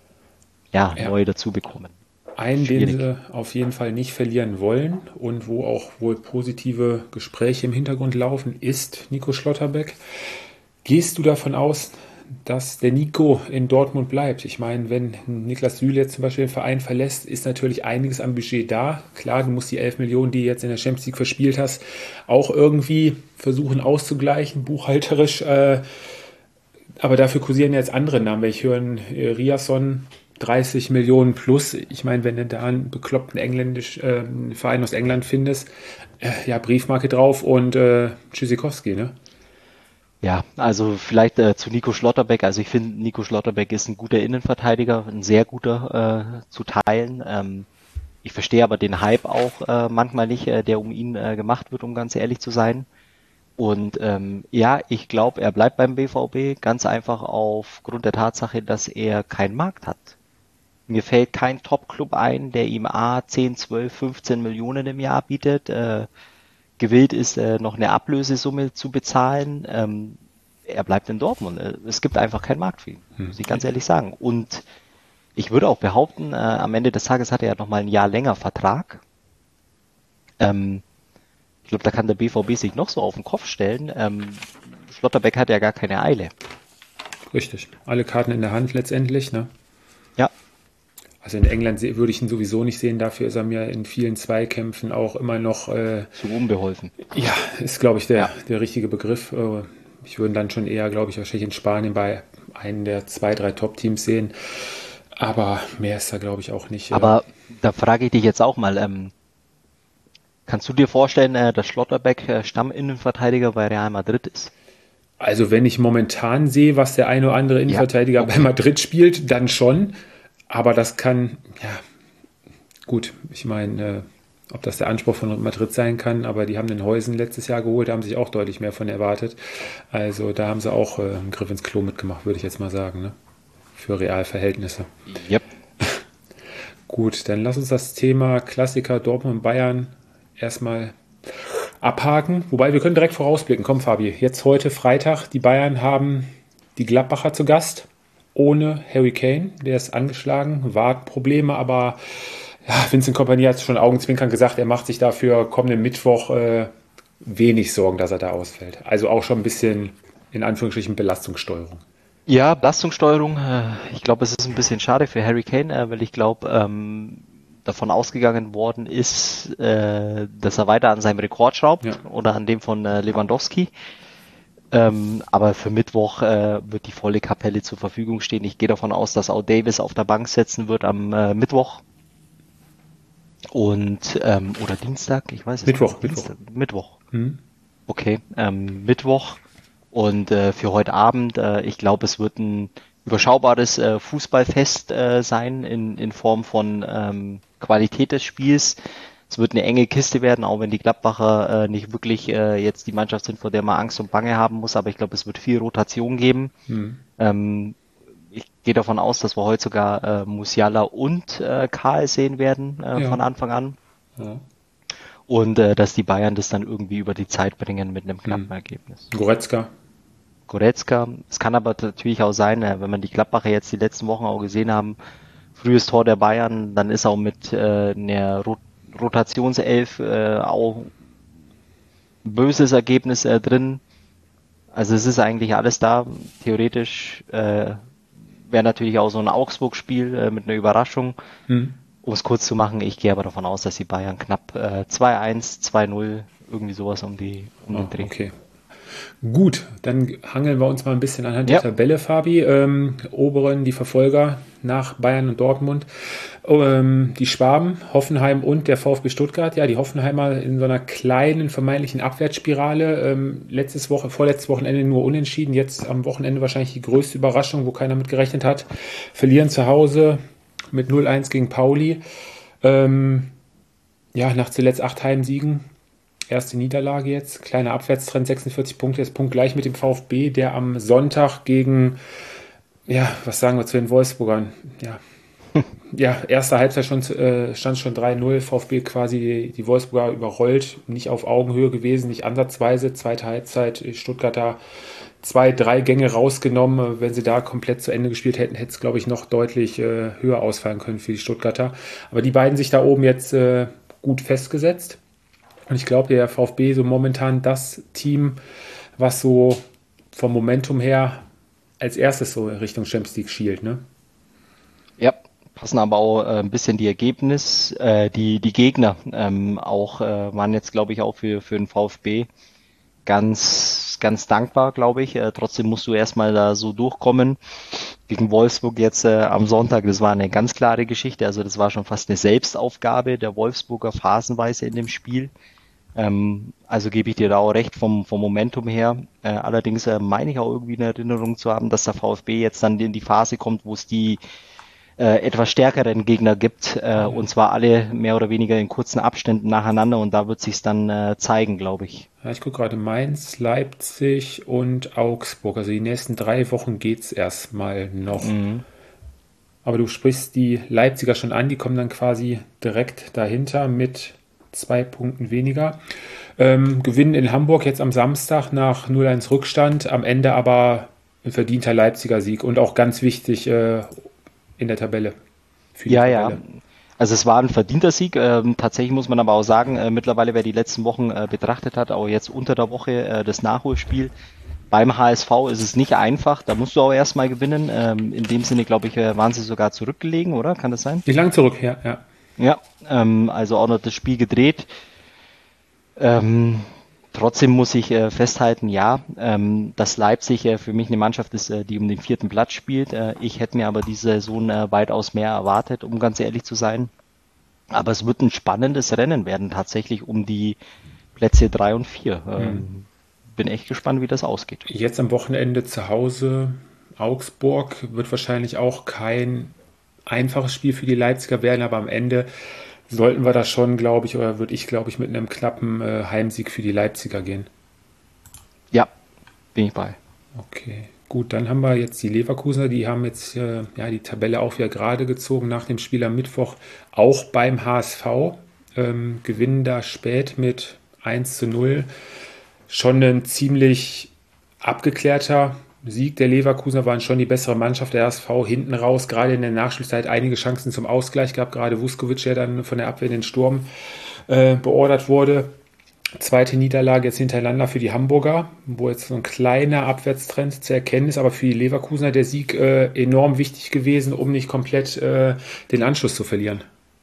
ja, Ja. neue dazu bekommen. Einen, Schwierig. den sie auf jeden Fall nicht verlieren wollen und wo auch wohl positive Gespräche im Hintergrund laufen, ist Nico Schlotterbeck. Gehst du davon aus, dass der Nico in Dortmund bleibt? Ich meine, wenn Niklas Süle jetzt zum Beispiel den Verein verlässt, ist natürlich einiges am Budget da. Klar, du musst die elf Millionen, die du jetzt in der Champions League verspielt hast, auch irgendwie versuchen auszugleichen, buchhalterisch. Äh, aber dafür kursieren jetzt andere Namen. Ich höre äh, Riasson, dreißig Millionen plus. Ich meine, wenn du da einen bekloppten engländisch äh, Verein aus England findest, äh, ja, Briefmarke drauf und äh, Tschüssikowski, ne? Ja, also vielleicht äh, zu Nico Schlotterbeck. Also ich finde, Nico Schlotterbeck ist ein guter Innenverteidiger, ein sehr guter äh, zu teilen. Ähm, ich verstehe aber den Hype auch äh, manchmal nicht, äh, der um ihn äh, gemacht wird, um ganz ehrlich zu sein. Und ähm, ja, ich glaube, er bleibt beim B V B ganz einfach aufgrund der Tatsache, dass er keinen Markt hat. Mir fällt kein Top-Club ein, der ihm A zehn, zwölf, fünfzehn Millionen im Jahr bietet, äh, gewillt ist, äh, noch eine Ablösesumme zu bezahlen. Ähm, er bleibt in Dortmund. Es gibt einfach keinen Markt für ihn, muss ich ganz ehrlich sagen. Und ich würde auch behaupten, äh, am Ende des Tages hat er ja noch mal ein Jahr länger Vertrag. Ähm, ich glaube, da kann der B V B sich noch so auf den Kopf stellen. Ähm, Schlotterbeck hat ja gar keine Eile. Richtig. Alle Karten in der Hand letztendlich, ne? Ja. Also in England se- würde ich ihn sowieso nicht sehen. Dafür ist er mir in vielen Zweikämpfen auch immer noch... Äh, Zu unbeholfen. ja, ist, glaube ich, der, Ja. der richtige Begriff. Äh, ich würde ihn dann schon eher, glaube ich, wahrscheinlich in Spanien bei einem der zwei, drei Top-Teams sehen. Aber mehr ist da, glaube ich, auch nicht. Äh, Aber da frage ich dich jetzt auch mal, ähm, kannst du dir vorstellen, äh, dass Schlotterbeck äh, Stamminnenverteidiger bei Real Madrid ist? Also wenn ich momentan sehe, was der eine oder andere Innenverteidiger okay. bei Madrid spielt, dann schon. Aber das kann, ja, gut, ich meine, äh, ob das der Anspruch von Madrid sein kann, aber die haben den Heusen letztes Jahr geholt, da haben sich auch deutlich mehr von erwartet. Also da haben sie auch äh, einen Griff ins Klo mitgemacht, würde ich jetzt mal sagen, ne? Für Realverhältnisse. Yep. Gut, dann lass uns das Thema Klassiker Dortmund und Bayern erstmal abhaken. Wobei, wir können direkt vorausblicken. Komm, Fabi, jetzt heute Freitag. Die Bayern haben die Gladbacher zu Gast. Ohne Harry Kane. Der ist angeschlagen. Wadenprobleme, aber ja, Vincent Kompany hat schon augenzwinkernd gesagt, er macht sich dafür kommenden Mittwoch äh, wenig Sorgen, dass er da ausfällt. Also auch schon ein bisschen, in Anführungsstrichen, Belastungssteuerung. Ja, Belastungssteuerung. äh, Ich glaube, es ist ein bisschen schade für Harry Kane, äh, weil ich glaube, ähm, davon ausgegangen worden ist, äh, dass er weiter an seinem Rekord schraubt Ja. oder an dem von äh, Lewandowski. Ähm, aber für Mittwoch äh, wird die volle Kapelle zur Verfügung stehen. Ich gehe davon aus, dass auch Davis auf der Bank sitzen wird am äh, Mittwoch. Und, ähm, oder Dienstag, ich weiß es Mittwoch, nicht. Mittwoch. Dienstag, Mittwoch. Hm? Okay, ähm, Mittwoch. Und äh, für heute Abend, äh, ich glaube, es wird ein überschaubares äh, Fußballfest äh, sein in, in Form von ähm, Qualität des Spiels. Es wird eine enge Kiste werden, auch wenn die Gladbacher äh, nicht wirklich äh, jetzt die Mannschaft sind, vor der man Angst und Bange haben muss. Aber ich glaube, es wird viel Rotation geben. Hm. Ähm, ich gehe davon aus, dass wir heute sogar äh, Musiala und äh, Karl sehen werden äh, Ja. von Anfang an. Ja. Und äh, dass die Bayern das dann irgendwie über die Zeit bringen mit einem knappen Hm. Ergebnis. Goretzka. Goretzka. Es kann aber natürlich auch sein, äh, wenn man die Gladbacher jetzt die letzten Wochen auch gesehen haben, frühes Tor der Bayern, dann ist auch mit äh, einer Rot Rotationself äh, auch ein böses Ergebnis äh, drin. Also es ist eigentlich alles da. Theoretisch äh, wäre natürlich auch so ein Augsburg-Spiel äh, mit einer Überraschung. Hm. Um es kurz zu machen, ich gehe aber davon aus, dass die Bayern knapp äh, zwei eins, zwei null, irgendwie sowas um die um den Oh, Dreh. okay. Gut, dann hangeln wir uns mal ein bisschen anhand Ja. der Tabelle, Fabi. Ähm, oberen die Verfolger nach Bayern und Dortmund. Ähm, die Schwaben, Hoffenheim und der VfB Stuttgart. Ja, die Hoffenheimer in so einer kleinen vermeintlichen Abwärtsspirale. Ähm, letztes Woche, vorletztes Wochenende nur unentschieden. Jetzt am Wochenende wahrscheinlich die größte Überraschung, wo keiner mit gerechnet hat. Verlieren zu Hause mit null eins gegen Pauli. Ähm, ja, nach zuletzt acht Heimsiegen. Erste Niederlage jetzt, kleiner Abwärtstrend, sechsundvierzig Punkte, ist punktgleich mit dem VfB, der am Sonntag gegen, ja, was sagen wir zu den Wolfsburgern, ja, ja, erste Halbzeit schon, äh, stand schon drei null, VfB quasi die, die Wolfsburger überrollt, nicht auf Augenhöhe gewesen, nicht ansatzweise, zweite Halbzeit, Stuttgarter zwei, drei Gänge rausgenommen, wenn sie da komplett zu Ende gespielt hätten, hätte es, glaube ich, noch deutlich äh, höher ausfallen können für die Stuttgarter, aber die beiden sich da oben jetzt äh, gut festgesetzt. Und ich glaube, der VfB so momentan das Team, was so vom Momentum her als erstes so in Richtung Champions League schielt, ne? Ja, passen aber auch äh, ein bisschen die Ergebnis, äh, die die Gegner ähm, auch äh, waren jetzt, glaube ich, auch für für den VfB ganz ganz dankbar, glaube ich. Äh, trotzdem musst du erstmal da so durchkommen. gegen Wolfsburg jetzt äh, am Sonntag, das war eine ganz klare Geschichte. Also das war schon fast eine Selbstaufgabe der Wolfsburger phasenweise in dem Spiel. Ähm, also gebe ich dir da auch recht vom, vom Momentum her. Äh, allerdings äh, meine ich auch irgendwie eine Erinnerung zu haben, dass der VfB jetzt dann in die Phase kommt, wo es die äh, etwas stärkeren Gegner gibt, äh, und zwar alle mehr oder weniger in kurzen Abständen nacheinander, und da wird sich's dann äh, zeigen, glaube ich. Ja, ich gucke gerade Mainz, Leipzig und Augsburg. Also die nächsten drei Wochen geht's erstmal noch. Mhm. Aber du sprichst die Leipziger schon an, die kommen dann quasi direkt dahinter mit zwei Punkten weniger. Ähm, gewinnen in Hamburg jetzt am Samstag nach null eins Rückstand, am Ende aber ein verdienter Leipziger Sieg und auch ganz wichtig äh, in der Tabelle. Für die Ja, Tabelle. ja. Also es war ein verdienter Sieg. Ähm, tatsächlich muss man aber auch sagen, äh, mittlerweile, wer die letzten Wochen äh, betrachtet hat, auch jetzt unter der Woche äh, das Nachholspiel. Beim H S V ist es nicht einfach, da musst du auch erstmal gewinnen. Ähm, in dem Sinne, glaube ich, äh, waren sie sogar zurückgelegen, oder? Kann das sein? Nicht lang zurück, ja. ja. Ja, ähm, also auch noch das Spiel gedreht. Ähm, trotzdem muss ich äh, festhalten, ja, ähm, dass Leipzig äh, für mich eine Mannschaft ist, äh, die um den vierten Platz spielt. Äh, ich hätte mir aber diese Saison äh, weitaus mehr erwartet, um ganz ehrlich zu sein. Aber es wird ein spannendes Rennen werden, tatsächlich um die Plätze drei und vier. Ähm, Mhm. Bin echt gespannt, wie das ausgeht. Jetzt am Wochenende zu Hause Augsburg wird wahrscheinlich auch kein einfaches Spiel für die Leipziger werden, aber am Ende sollten wir da schon, glaube ich, oder würde ich, glaube ich, mit einem knappen äh, Heimsieg für die Leipziger gehen. Ja, bin ich bei. Okay, gut, dann haben wir jetzt die Leverkusener, die haben jetzt äh, ja, die Tabelle auch wieder gerade gezogen nach dem Spiel am Mittwoch, auch beim H S V, ähm, gewinnen da spät mit eins zu null. Schon ein ziemlich abgeklärter Sieg der Leverkusener, waren schon die bessere Mannschaft, der H S V hinten raus, gerade in der Nachspielzeit einige Chancen zum Ausgleich gehabt, gerade Vuskovic, der dann von der Abwehr in den Sturm äh, beordert wurde. Zweite Niederlage jetzt hintereinander für die Hamburger, wo jetzt so ein kleiner Abwärtstrend zu erkennen ist, aber für die Leverkusener der Sieg äh, enorm wichtig gewesen, um nicht komplett äh, den Anschluss zu verlieren.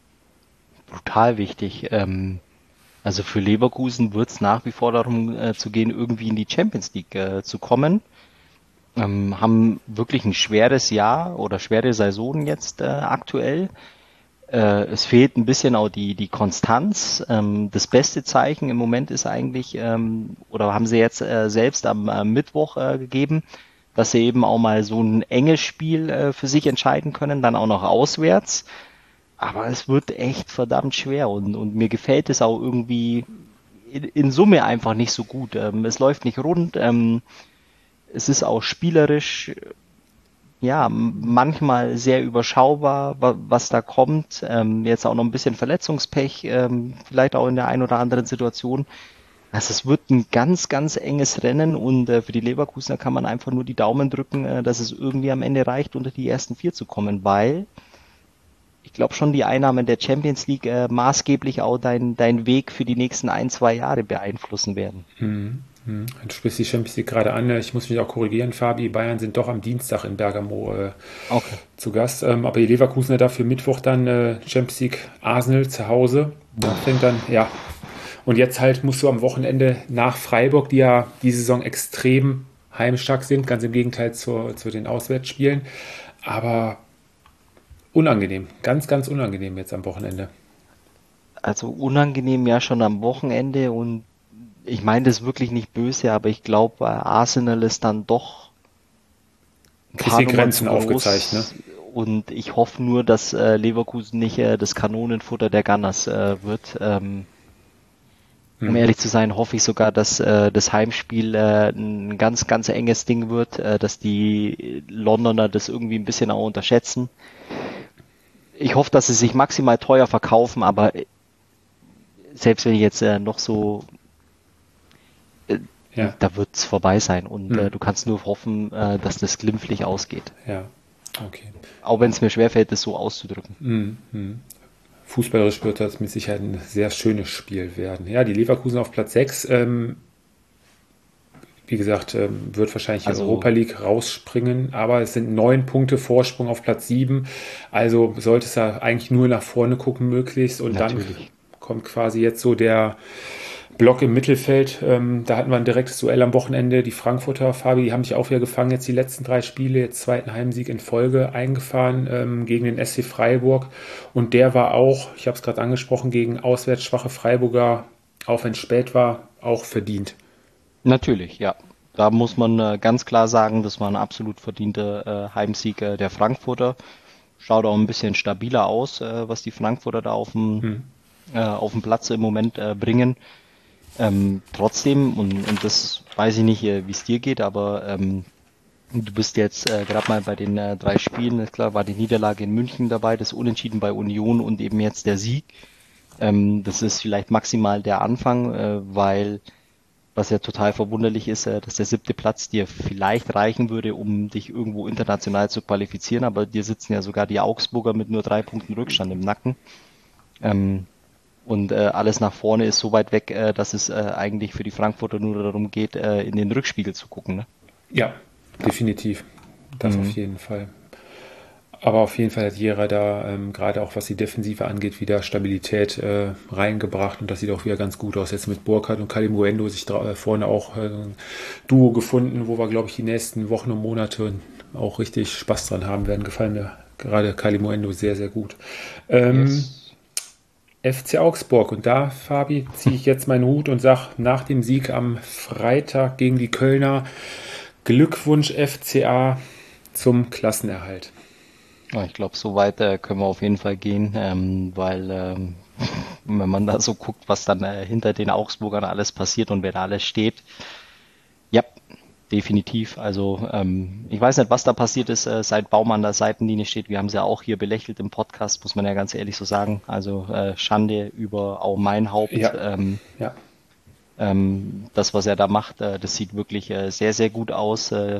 Brutal wichtig. Ähm, also für Leverkusen wird es nach wie vor darum äh, zu gehen, irgendwie in die Champions League äh, zu kommen. Ähm, haben wirklich ein schweres Jahr oder schwere Saison jetzt äh, aktuell. Äh, es fehlt ein bisschen auch die, die Konstanz. Ähm, das beste Zeichen im Moment ist eigentlich, ähm, oder haben sie jetzt äh, selbst am, am Mittwoch äh, gegeben, dass sie eben auch mal so ein enges Spiel äh, für sich entscheiden können, dann auch noch auswärts. Aber es wird echt verdammt schwer, und, und mir gefällt es auch irgendwie in, in Summe einfach nicht so gut. Ähm, es läuft nicht rund. Ähm, es ist auch spielerisch, ja, manchmal sehr überschaubar, wa- was da kommt. Ähm, jetzt auch noch ein bisschen Verletzungspech, ähm, vielleicht auch in der einen oder anderen Situation. Also es wird ein ganz, ganz enges Rennen, und äh, für die Leverkusener kann man einfach nur die Daumen drücken, äh, dass es irgendwie am Ende reicht, unter die ersten vier zu kommen, weil ich glaube schon, die Einnahmen der Champions League äh, maßgeblich auch dein, dein Weg für die nächsten ein, zwei Jahre beeinflussen werden. Mhm. Mhm. Du sprichst die Champions League gerade an. Ich muss mich auch korrigieren, Fabi. Die Bayern sind doch am Dienstag in Bergamo äh, Okay. zu Gast. Ähm, aber die Leverkusener dafür Mittwoch dann äh, Champions League Arsenal zu Hause. Da fängt dann, ja. Und jetzt halt musst du am Wochenende nach Freiburg, die ja die Saison extrem heimstark sind, ganz im Gegenteil zu, zu den Auswärtsspielen. Aber unangenehm, ganz, ganz unangenehm jetzt am Wochenende. Also unangenehm ja schon am Wochenende, und ich meine das wirklich nicht böse, aber ich glaube, Arsenal ist dann doch ein paar Bisschen Nummern Grenzen zu groß, aufgezeigt, ne? und ich hoffe nur, dass äh, Leverkusen nicht äh, das Kanonenfutter der Gunners äh, wird. Ähm, um Mhm. ehrlich zu sein, hoffe ich sogar, dass äh, das Heimspiel äh, ein ganz, ganz enges Ding wird, äh, dass die Londoner das irgendwie ein bisschen auch unterschätzen. Ich hoffe, dass sie sich maximal teuer verkaufen, aber selbst wenn ich jetzt äh, noch so, äh, Ja, da wird es vorbei sein, und Mhm. äh, du kannst nur hoffen, äh, dass das glimpflich ausgeht. ja, okay. Auch wenn es mir schwerfällt, das so auszudrücken. Mhm. Mhm. Fußballerisch wird das mit Sicherheit ein sehr schönes Spiel werden. Ja, die Leverkusen auf Platz sechs, ähm, wie gesagt, ähm, wird wahrscheinlich in Also- Europa League rausspringen, aber es sind neun Punkte Vorsprung auf Platz sieben. Also sollte es ja eigentlich nur nach vorne gucken möglichst, und dann Natürlich. kommt quasi jetzt so der Block im Mittelfeld, ähm, da hatten wir ein direktes Duell am Wochenende. Die Frankfurter, Fabi, die haben sich auch wieder gefangen. Jetzt die letzten drei Spiele, jetzt zweiten Heimsieg in Folge eingefahren ähm, gegen den S C Freiburg. Und der war auch, ich habe es gerade angesprochen, gegen auswärts schwache Freiburger, auch wenn es spät war, auch verdient. Natürlich, ja. Da muss man äh, ganz klar sagen, das war ein absolut verdienter äh, Heimsieg äh, der Frankfurter. Schaut auch ein bisschen stabiler aus, äh, was die Frankfurter da auf dem, Hm. äh, auf dem Platz im Moment äh, bringen. Ähm, trotzdem, und, und das weiß ich nicht, äh, wie es dir geht, aber ähm, du bist jetzt äh, gerade mal bei den äh, drei Spielen, ist klar, war die Niederlage in München dabei, das Unentschieden bei Union und eben jetzt der Sieg. Ähm, das ist vielleicht maximal der Anfang, äh, weil was ja total verwunderlich ist, äh, dass der siebte Platz dir vielleicht reichen würde, um dich irgendwo international zu qualifizieren, aber dir sitzen ja sogar die Augsburger mit nur drei Punkten Rückstand im Nacken. Ähm, Und äh, alles nach vorne ist so weit weg, äh, dass es äh, eigentlich für die Frankfurter nur darum geht, äh, in den Rückspiegel zu gucken. Ne? Ja, definitiv. Das Mhm. auf jeden Fall. Aber auf jeden Fall hat Jera da ähm, gerade auch was die Defensive angeht, wieder Stabilität äh, reingebracht und das sieht auch wieder ganz gut aus. Jetzt mit Burkhardt und Kalimuendo sich dra- äh, vorne auch äh, ein Duo gefunden, wo wir, glaube ich, die nächsten Wochen und Monate auch richtig Spaß dran haben werden. Gefallen mir gerade Kalimuendo sehr, sehr gut. Ähm, Yes. F C Augsburg. Und da, Fabi, ziehe ich jetzt meinen Hut und sage nach dem Sieg am Freitag gegen die Kölner Glückwunsch F C A zum Klassenerhalt. Ja, ich glaube, so weit äh, können wir auf jeden Fall gehen, ähm, weil ähm, wenn man da so guckt, was dann äh, hinter den Augsburgern alles passiert und wer da alles steht, ja, definitiv. Also ähm, ich weiß nicht, was da passiert ist, äh, seit Baum an der Seitenlinie steht. Wir haben es ja auch hier belächelt im Podcast, muss man ja ganz ehrlich so sagen. Also äh, Schande über auch mein Haupt. Ja. Ähm, Ja. ähm, das, was er da macht, äh, das sieht wirklich äh, sehr, sehr gut aus. Äh,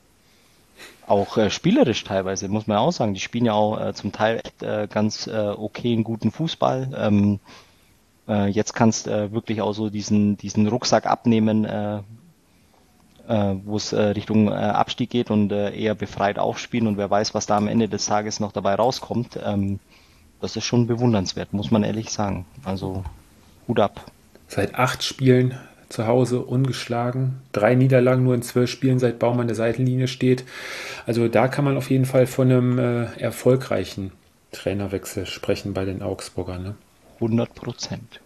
auch äh, spielerisch teilweise, muss man ja auch sagen. Die spielen ja auch äh, zum Teil echt äh, ganz äh, okay, einen guten Fußball. Ähm, äh, jetzt kannst äh, wirklich auch so diesen, diesen Rucksack abnehmen, äh, äh, wo es äh, Richtung äh, Abstieg geht und äh, eher befreit aufspielen und wer weiß, was da am Ende des Tages noch dabei rauskommt. Ähm, das ist schon bewundernswert, muss man ehrlich sagen. Also Hut ab. Seit acht Spielen zu Hause ungeschlagen. Drei Niederlagen nur in zwölf Spielen, seit Baum an der Seitenlinie steht. Also da kann man auf jeden Fall von einem äh, erfolgreichen Trainerwechsel sprechen bei den Augsburgern. Ne? hundert Prozent.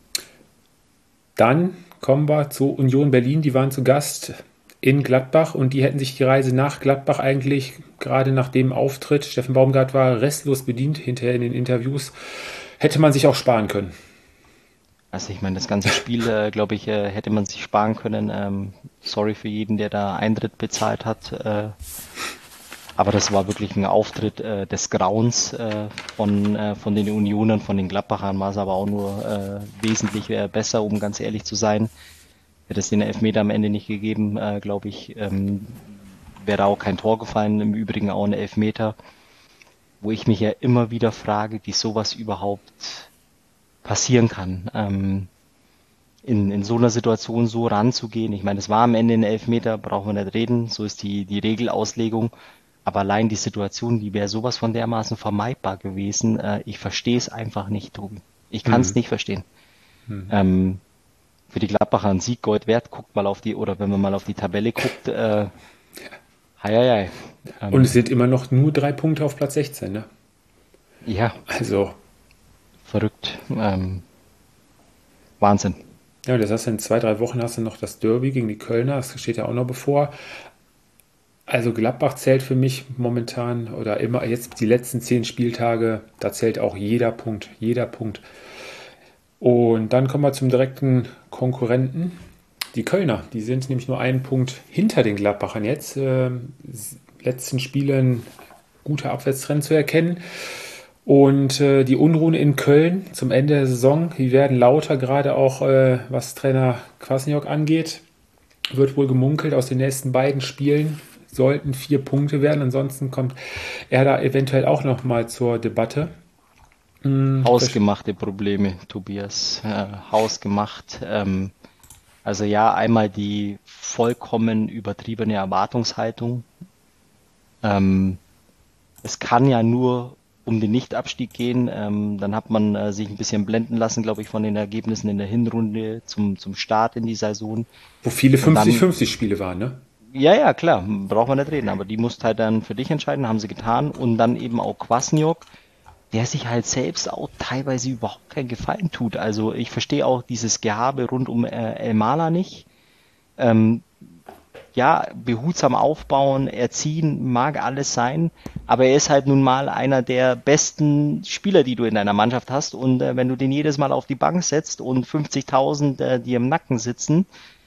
Dann kommen wir zu Union Berlin. Die waren zu Gast in Gladbach und die hätten sich die Reise nach Gladbach eigentlich gerade nach dem Auftritt, Steffen Baumgart war restlos bedient hinterher in den Interviews, hätte man sich auch sparen können. Also ich meine, das ganze Spiel, äh, glaube ich, äh, hätte man sich sparen können. Ähm, sorry für jeden, der da Eintritt bezahlt hat. Äh, aber das war wirklich ein Auftritt äh, des Grauens äh, von, äh, von den Unionern, von den Gladbachern war es aber auch nur äh, wesentlich äh, besser, um ganz ehrlich zu sein. Hätte es den Elfmeter am Ende nicht gegeben, äh, glaube ich, ähm, wäre auch kein Tor gefallen. Im Übrigen auch ein Elfmeter, wo ich mich ja immer wieder frage, wie sowas überhaupt passieren kann, ähm, in, in so einer Situation so ranzugehen. Ich meine, es war am Ende ein Elfmeter, brauchen wir nicht reden, so ist die, die Regelauslegung, aber allein die Situation, die wäre sowas von dermaßen vermeidbar gewesen, äh, ich verstehe es einfach nicht, Tobi. Ich kann es Mhm. nicht verstehen. Mhm. Ähm, für die Gladbacher ein Sieg Gold wert, guckt mal auf die, oder wenn man mal auf die Tabelle guckt, äh, hei, hei, hei. Ähm, Und es sind immer noch nur drei Punkte auf Platz sechzehn. Ne? ja, Also, verrückt. Ähm, Wahnsinn. ja, das hast du in zwei, drei Wochen hast du noch das Derby gegen die Kölner, das steht ja auch noch bevor. Also Gladbach zählt für mich momentan oder immer jetzt die letzten zehn Spieltage, da zählt auch jeder Punkt, jeder Punkt. Und dann kommen wir zum direkten Konkurrenten, die Kölner. Die sind nämlich nur einen Punkt hinter den Gladbachern jetzt. Ähm, letzten Spielen guter Abwärtstrend zu erkennen. Und äh, die Unruhen in Köln zum Ende der Saison, die werden lauter, gerade auch äh, was Trainer Kwasniok angeht. Wird wohl gemunkelt, aus den nächsten beiden Spielen sollten vier Punkte werden. Ansonsten kommt er da eventuell auch nochmal zur Debatte. Hm, Hausgemachte Probleme, Tobias. Äh, hausgemacht. Ähm, also ja, einmal die vollkommen übertriebene Erwartungshaltung. Ähm, es kann ja nur um den Nicht-Abstieg gehen. Ähm, dann hat man äh, sich ein bisschen blenden lassen, glaube ich, von den Ergebnissen in der Hinrunde zum, zum Start in die Saison. Wo viele Und dann- fünfzig fünfzig Spiele waren, ne? Ja, ja, klar, braucht man nicht reden, aber die musst halt dann für dich entscheiden, haben sie getan. Und dann eben auch Kwasniok, der sich halt selbst auch teilweise überhaupt keinen Gefallen tut. Also ich verstehe auch dieses Gehabe rund um äh, Elmala nicht. Ähm, ja, behutsam aufbauen, erziehen, mag alles sein, aber er ist halt nun mal einer der besten Spieler, die du in deiner Mannschaft hast. Und äh, wenn du den jedes Mal auf die Bank setzt und fünfzigtausend äh, die im Nacken sitzen,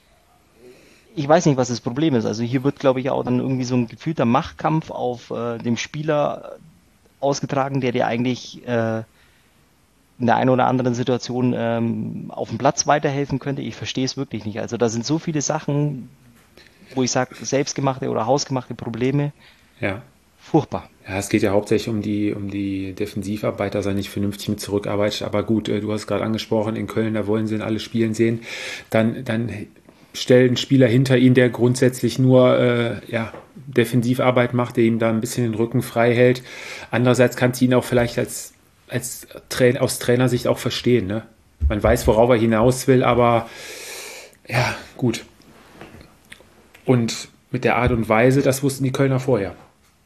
ich weiß nicht, was das Problem ist. Also hier wird, glaube ich, auch dann irgendwie so ein gefühlter Machtkampf auf äh, dem Spieler ausgetragen, der dir eigentlich äh, in der einen oder anderen Situation ähm, auf dem Platz weiterhelfen könnte. Ich verstehe es wirklich nicht. Also da sind so viele Sachen, wo ich sage, selbstgemachte oder hausgemachte Probleme. Ja. Furchtbar. Ja, es geht ja hauptsächlich um die, um die Defensivarbeit, dass er nicht vernünftig mit zurückarbeitet. Aber gut, äh, du hast gerade angesprochen, in Köln, da wollen sie ihn alle spielen sehen. Dann, dann stellt ein Spieler hinter ihn, der grundsätzlich nur äh, ja, Defensivarbeit macht, der ihm da ein bisschen den Rücken frei hält. Andererseits kannst du ihn auch vielleicht als, als Tra- aus Trainersicht auch verstehen. Ne? Man weiß, worauf er hinaus will, aber ja, gut. Und mit der Art und Weise, das wussten die Kölner vorher.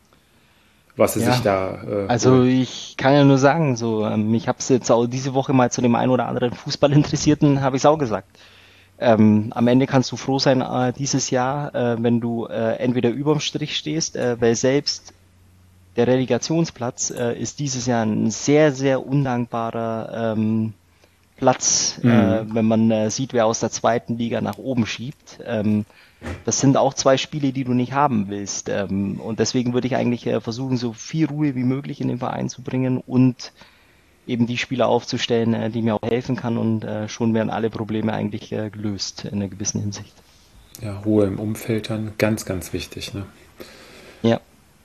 Was sie Ja, sich da. Äh, Also holen. ich kann ja nur sagen, so ähm, ich habe es jetzt auch diese Woche mal zu dem einen oder anderen Fußballinteressierten, habe ich es auch gesagt. Ähm, am Ende kannst du froh sein äh, dieses Jahr, äh, wenn du äh, entweder überm Strich stehst, äh, weil selbst der Relegationsplatz äh, ist dieses Jahr ein sehr, sehr undankbarer ähm, Platz, Mhm. äh, wenn man äh, sieht, wer aus der zweiten Liga nach oben schiebt. Ähm, das sind auch zwei Spiele, die du nicht haben willst. Ähm, und deswegen würde ich eigentlich äh, versuchen, so viel Ruhe wie möglich in den Verein zu bringen und eben die Spieler aufzustellen, äh, die mir auch helfen kann, und äh, schon werden alle Probleme eigentlich äh, gelöst in einer gewissen Hinsicht. Ja, Ruhe im Umfeld dann ganz, ganz wichtig. Ne? Ja.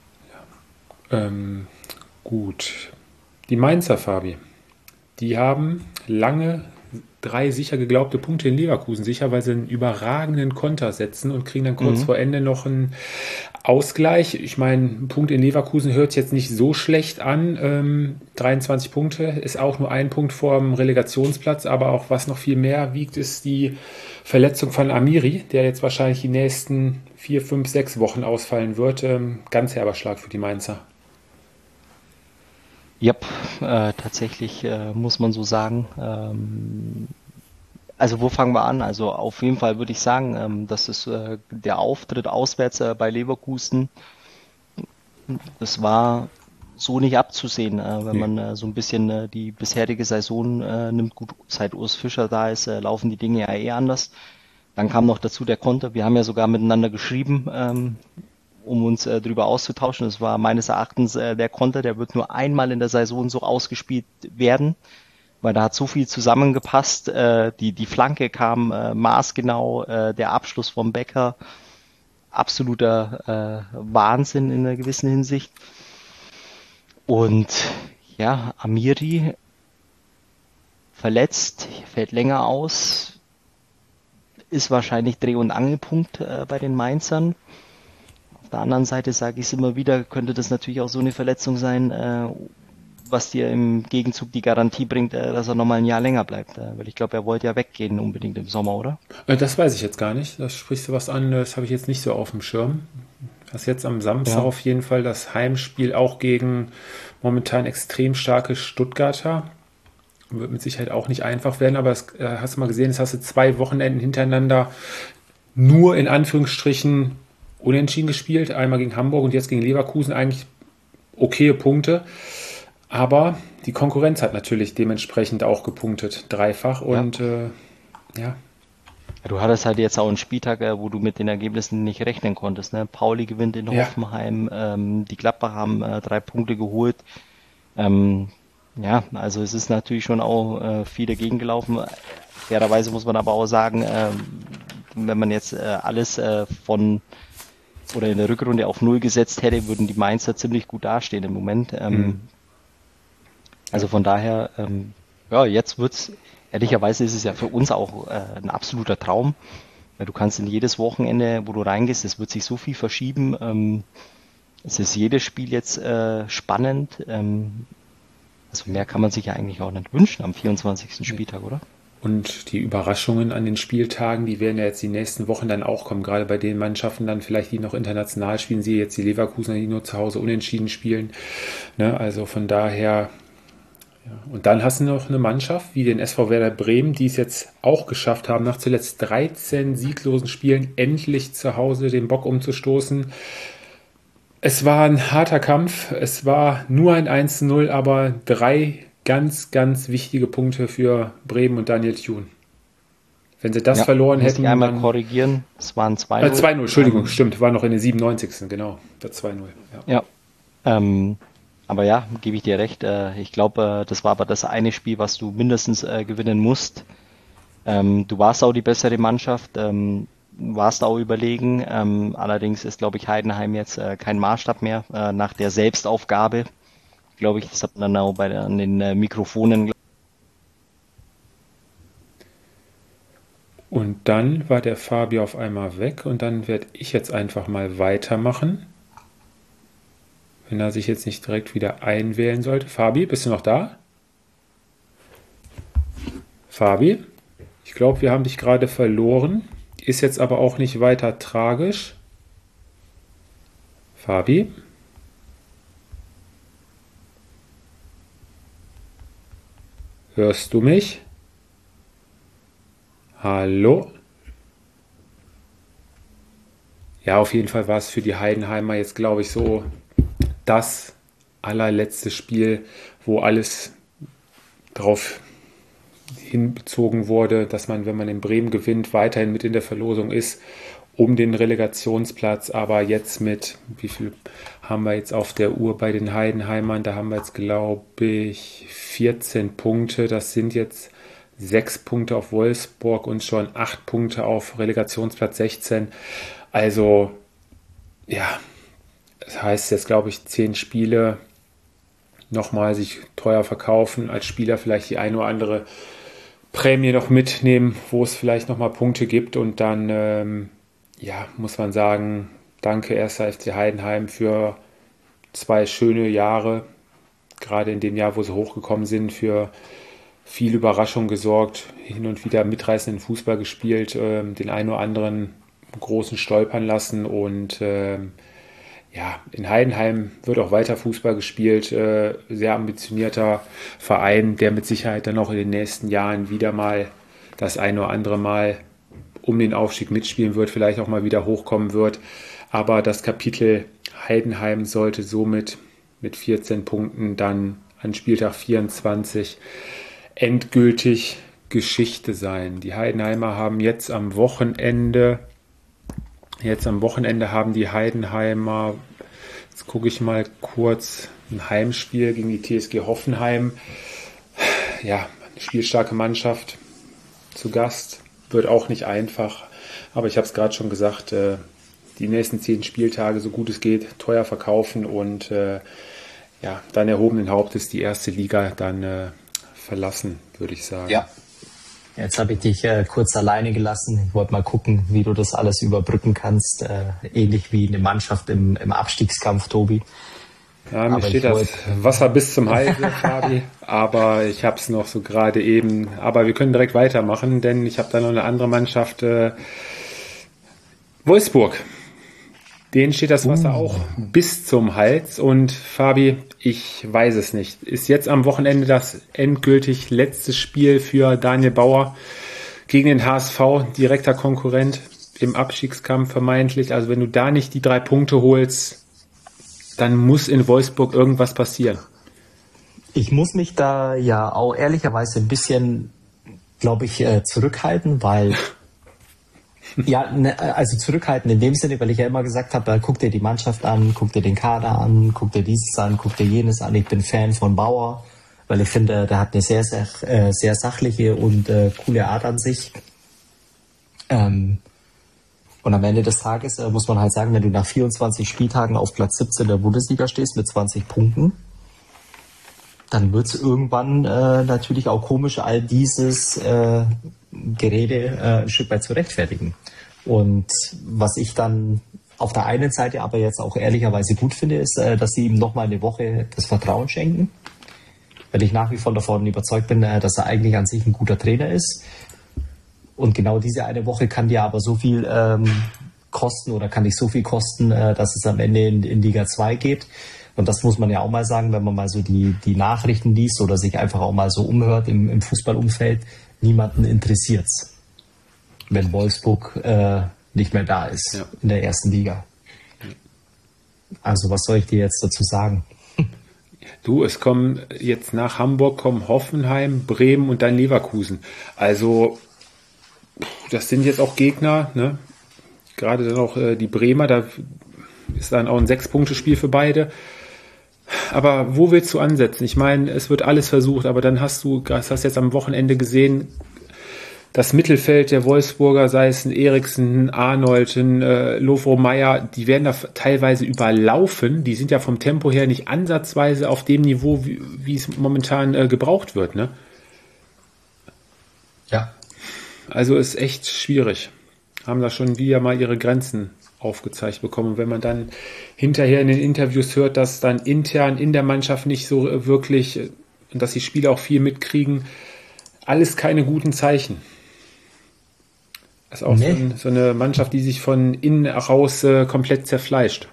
Ähm, gut. Die Mainzer, Fabi, die haben lange drei sicher geglaubte Punkte in Leverkusen sicher, weil sie einen überragenden Konter setzen und kriegen dann kurz Mhm. vor Ende noch einen Ausgleich. Ich meine, ein Punkt in Leverkusen hört sich jetzt nicht so schlecht an. Ähm, dreiundzwanzig Punkte ist auch nur ein Punkt vor dem Relegationsplatz, aber auch was noch viel mehr wiegt, ist die Verletzung von Amiri, der jetzt wahrscheinlich die nächsten vier, fünf, sechs Wochen ausfallen wird. Ähm, ganz herber Schlag für die Mainzer. Ja, äh, tatsächlich äh, muss man so sagen. Ähm, also wo fangen wir an? Also auf jeden Fall würde ich sagen, ähm, das ist äh, der Auftritt auswärts äh, bei Leverkusen. Das war so nicht abzusehen, äh, wenn Nee. man äh, so ein bisschen äh, die bisherige Saison äh, nimmt. Gut, seit Urs Fischer da ist, äh, laufen die Dinge ja eh anders. Dann kam noch dazu der Konter. Wir haben ja sogar miteinander geschrieben, ähm, um uns äh, darüber auszutauschen. Das war meines Erachtens äh, der Konter, der wird nur einmal in der Saison so ausgespielt werden, weil da hat so viel zusammengepasst. Äh, die, die Flanke kam äh, maßgenau, äh, der Abschluss vom Becker, absoluter äh, Wahnsinn in einer gewissen Hinsicht. Und ja, Amiri verletzt, fällt länger aus, ist wahrscheinlich Dreh- und Angelpunkt äh, bei den Mainzern. Auf der anderen Seite sage ich es immer wieder, könnte das natürlich auch so eine Verletzung sein, äh, was dir im Gegenzug die Garantie bringt, äh, dass er nochmal ein Jahr länger bleibt. Äh, weil ich glaube, er wollte ja weggehen unbedingt im Sommer, oder? Äh, Das weiß ich jetzt gar nicht. Da sprichst du was an, das habe ich jetzt nicht so auf dem Schirm. Das jetzt am Samstag Ja. auf jeden Fall das Heimspiel auch gegen momentan extrem starke Stuttgarter. Wird mit Sicherheit auch nicht einfach werden, aber das äh, hast du mal gesehen, das hast du zwei Wochenenden hintereinander nur in Anführungsstrichen unentschieden gespielt. Einmal gegen Hamburg und jetzt gegen Leverkusen, eigentlich okaye Punkte. Aber die Konkurrenz hat natürlich dementsprechend auch gepunktet, dreifach. Und äh, ja, Du hattest halt jetzt auch einen Spieltag, äh, wo du mit den Ergebnissen nicht rechnen konntest. Ne? Pauli gewinnt in Ja. Hoffenheim, ähm, die Gladbacher haben äh, drei Punkte geholt. Ähm, ja, also es ist natürlich schon auch äh, viel dagegen gelaufen. Fairerweise muss man aber auch sagen, ähm, wenn man jetzt äh, alles äh, von oder in der Rückrunde auf Null gesetzt hätte, würden die Mainzer ziemlich gut dastehen im Moment. Ähm, Mhm. Also von daher, ähm, ja, jetzt wird's, ehrlicherweise ist es ja für uns auch äh, ein absoluter Traum, weil du kannst in jedes Wochenende, wo du reingehst, es wird sich so viel verschieben. Ähm, es ist jedes Spiel jetzt äh, spannend. Ähm, also mehr kann man sich ja eigentlich auch nicht wünschen am vierundzwanzigsten Spieltag, oder? Und die Überraschungen an den Spieltagen, die werden ja jetzt die nächsten Wochen dann auch kommen, gerade bei den Mannschaften dann vielleicht, die noch international spielen, siehe jetzt die Leverkusener, die nur zu Hause unentschieden spielen. Ne? Also von daher, ja. Und dann hast du noch eine Mannschaft wie den S V Werder Bremen, die es jetzt auch geschafft haben, nach zuletzt dreizehn sieglosen Spielen endlich zu Hause den Bock umzustoßen. Es war ein harter Kampf, es war nur ein eins zu null, aber drei ganz, ganz wichtige Punkte für Bremen und Daniel Thun. Wenn sie das ja, verloren hätten... Ich einmal dann, korrigieren, es waren zwei null. Äh, zwei null, Entschuldigung, ähm, stimmt, war noch in den siebenundneunzigsten genau, der zwei null. Ja, ja ähm, aber ja, gebe ich dir recht. Äh, ich glaube, äh, das war aber das eine Spiel, was du mindestens äh, gewinnen musst. Ähm, du warst auch die bessere Mannschaft, ähm, warst auch überlegen. Ähm, allerdings ist, glaube ich, Heidenheim jetzt äh, kein Maßstab mehr äh, nach der Selbstaufgabe. Glaube ich, das hat man dann auch bei an den äh, Mikrofonen. Und dann war der Fabi auf einmal weg und dann werde ich jetzt einfach mal weitermachen. Wenn er sich jetzt nicht direkt wieder einwählen sollte. Fabi, bist du noch da? Fabi, ich glaube, wir haben dich gerade verloren. Ist jetzt aber auch nicht weiter tragisch. Fabi? Hörst du mich? Hallo? Ja, auf jeden Fall war es für die Heidenheimer jetzt, glaube ich, so das allerletzte Spiel, wo alles drauf hinbezogen wurde, dass man, wenn man in Bremen gewinnt, weiterhin mit in der Verlosung ist, um den Relegationsplatz. Aber jetzt mit, wie viel haben wir jetzt auf der Uhr bei den Heidenheimern? Da haben wir jetzt, glaube ich, vierzehn Punkte. Das sind jetzt sechs Punkte auf Wolfsburg und schon acht Punkte auf Relegationsplatz sechzehn. Also, ja, das heißt jetzt, glaube ich, zehn Spiele nochmal sich teuer verkaufen, als Spieler vielleicht die eine oder andere Prämie noch mitnehmen, wo es vielleicht nochmal Punkte gibt und dann, ähm, ja, muss man sagen, danke erster F C Heidenheim für zwei schöne Jahre, gerade in dem Jahr, wo sie hochgekommen sind, für viel Überraschung gesorgt, hin und wieder mitreißenden Fußball gespielt, ähm, den einen oder anderen großen stolpern lassen und ähm, ja, in Heidenheim wird auch weiter Fußball gespielt, äh, sehr ambitionierter Verein, der mit Sicherheit dann auch in den nächsten Jahren wieder mal das ein oder andere Mal um den Aufstieg mitspielen wird, vielleicht auch mal wieder hochkommen wird. Aber das Kapitel Heidenheim sollte somit mit vierzehn Punkten dann an Spieltag vierundzwanzig endgültig Geschichte sein. Die Heidenheimer haben jetzt am Wochenende Jetzt am Wochenende haben die Heidenheimer, jetzt gucke ich mal kurz, ein Heimspiel gegen die T S G Hoffenheim. Ja, eine spielstarke Mannschaft zu Gast, wird auch nicht einfach. Aber ich habe es gerade schon gesagt, äh, die nächsten zehn Spieltage, so gut es geht, teuer verkaufen und äh, ja, dann erhobenen Hauptes die erste Liga dann äh, verlassen, würde ich sagen. Ja. Jetzt habe ich dich äh, kurz alleine gelassen. Ich wollte mal gucken, wie du das alles überbrücken kannst. Äh, ähnlich wie eine Mannschaft im, im Abstiegskampf, Tobi. Ja, mir aber steht das wollt... Wasser bis zum Halse, Fabi. Aber ich habe es noch so gerade eben. Aber wir können direkt weitermachen, denn ich habe da noch eine andere Mannschaft. Äh, Wolfsburg. Denen steht das Wasser uh. auch bis zum Hals. Und Fabi, ich weiß es nicht. Ist jetzt am Wochenende das endgültig letzte Spiel für Daniel Bauer gegen den H S V, direkter Konkurrent im Abstiegskampf vermeintlich. Also wenn du da nicht die drei Punkte holst, dann muss in Wolfsburg irgendwas passieren. Ich muss mich da ja auch ehrlicherweise ein bisschen, glaube ich, zurückhalten, weil... Ja, ne, also zurückhalten in dem Sinne, weil ich ja immer gesagt habe, guck dir die Mannschaft an, guck dir den Kader an, guck dir dieses an, guck dir jenes an. Ich bin Fan von Bauer, weil ich finde, der hat eine sehr, sehr, äh, sehr sachliche und äh, coole Art an sich. Ähm, und am Ende des Tages äh, muss man halt sagen, wenn du nach vierundzwanzig Spieltagen auf Platz siebzehn der Bundesliga stehst mit zwanzig Punkten, dann wird es irgendwann äh, natürlich auch komisch, all dieses äh, Gerede äh, ein Stück weit zu rechtfertigen. Und was ich dann auf der einen Seite aber jetzt auch ehrlicherweise gut finde, ist, äh, dass sie ihm nochmal eine Woche das Vertrauen schenken. Weil ich nach wie vor davon überzeugt bin, äh, dass er eigentlich an sich ein guter Trainer ist. Und genau diese eine Woche kann dir aber so viel ähm, kosten oder kann dich so viel kosten, äh, dass es am Ende in, in Liga zwei geht. Und das muss man ja auch mal sagen, wenn man mal so die, die Nachrichten liest oder sich einfach auch mal so umhört im, im Fußballumfeld. Niemanden interessiert's, wenn Wolfsburg äh, nicht mehr da ist, ja, in der ersten Liga. Also was soll ich dir jetzt dazu sagen? Du, es kommen jetzt nach Hamburg kommen Hoffenheim, Bremen und dann Leverkusen. Also das sind jetzt auch Gegner, ne? Gerade dann auch äh, die Bremer, da ist dann auch ein Sechs-Punkte-Spiel für beide. Aber wo willst du ansetzen? Ich meine, es wird alles versucht, aber dann hast du, das hast jetzt am Wochenende gesehen, das Mittelfeld der Wolfsburger, sei es ein Eriksen, ein Arnold, ein äh, Lovro Meyer, die werden da teilweise überlaufen. Die sind ja vom Tempo her nicht ansatzweise auf dem Niveau, wie, wie es momentan äh, gebraucht wird, ne? Ja. Also ist echt schwierig. Haben da schon wieder mal ihre Grenzen aufgezeigt bekommen. Und wenn man dann hinterher in den Interviews hört, dass dann intern in der Mannschaft nicht so wirklich und dass die Spieler auch viel mitkriegen, alles keine guten Zeichen. Das ist auch nee. so, ein, so eine Mannschaft, die sich von innen heraus äh, komplett zerfleischt.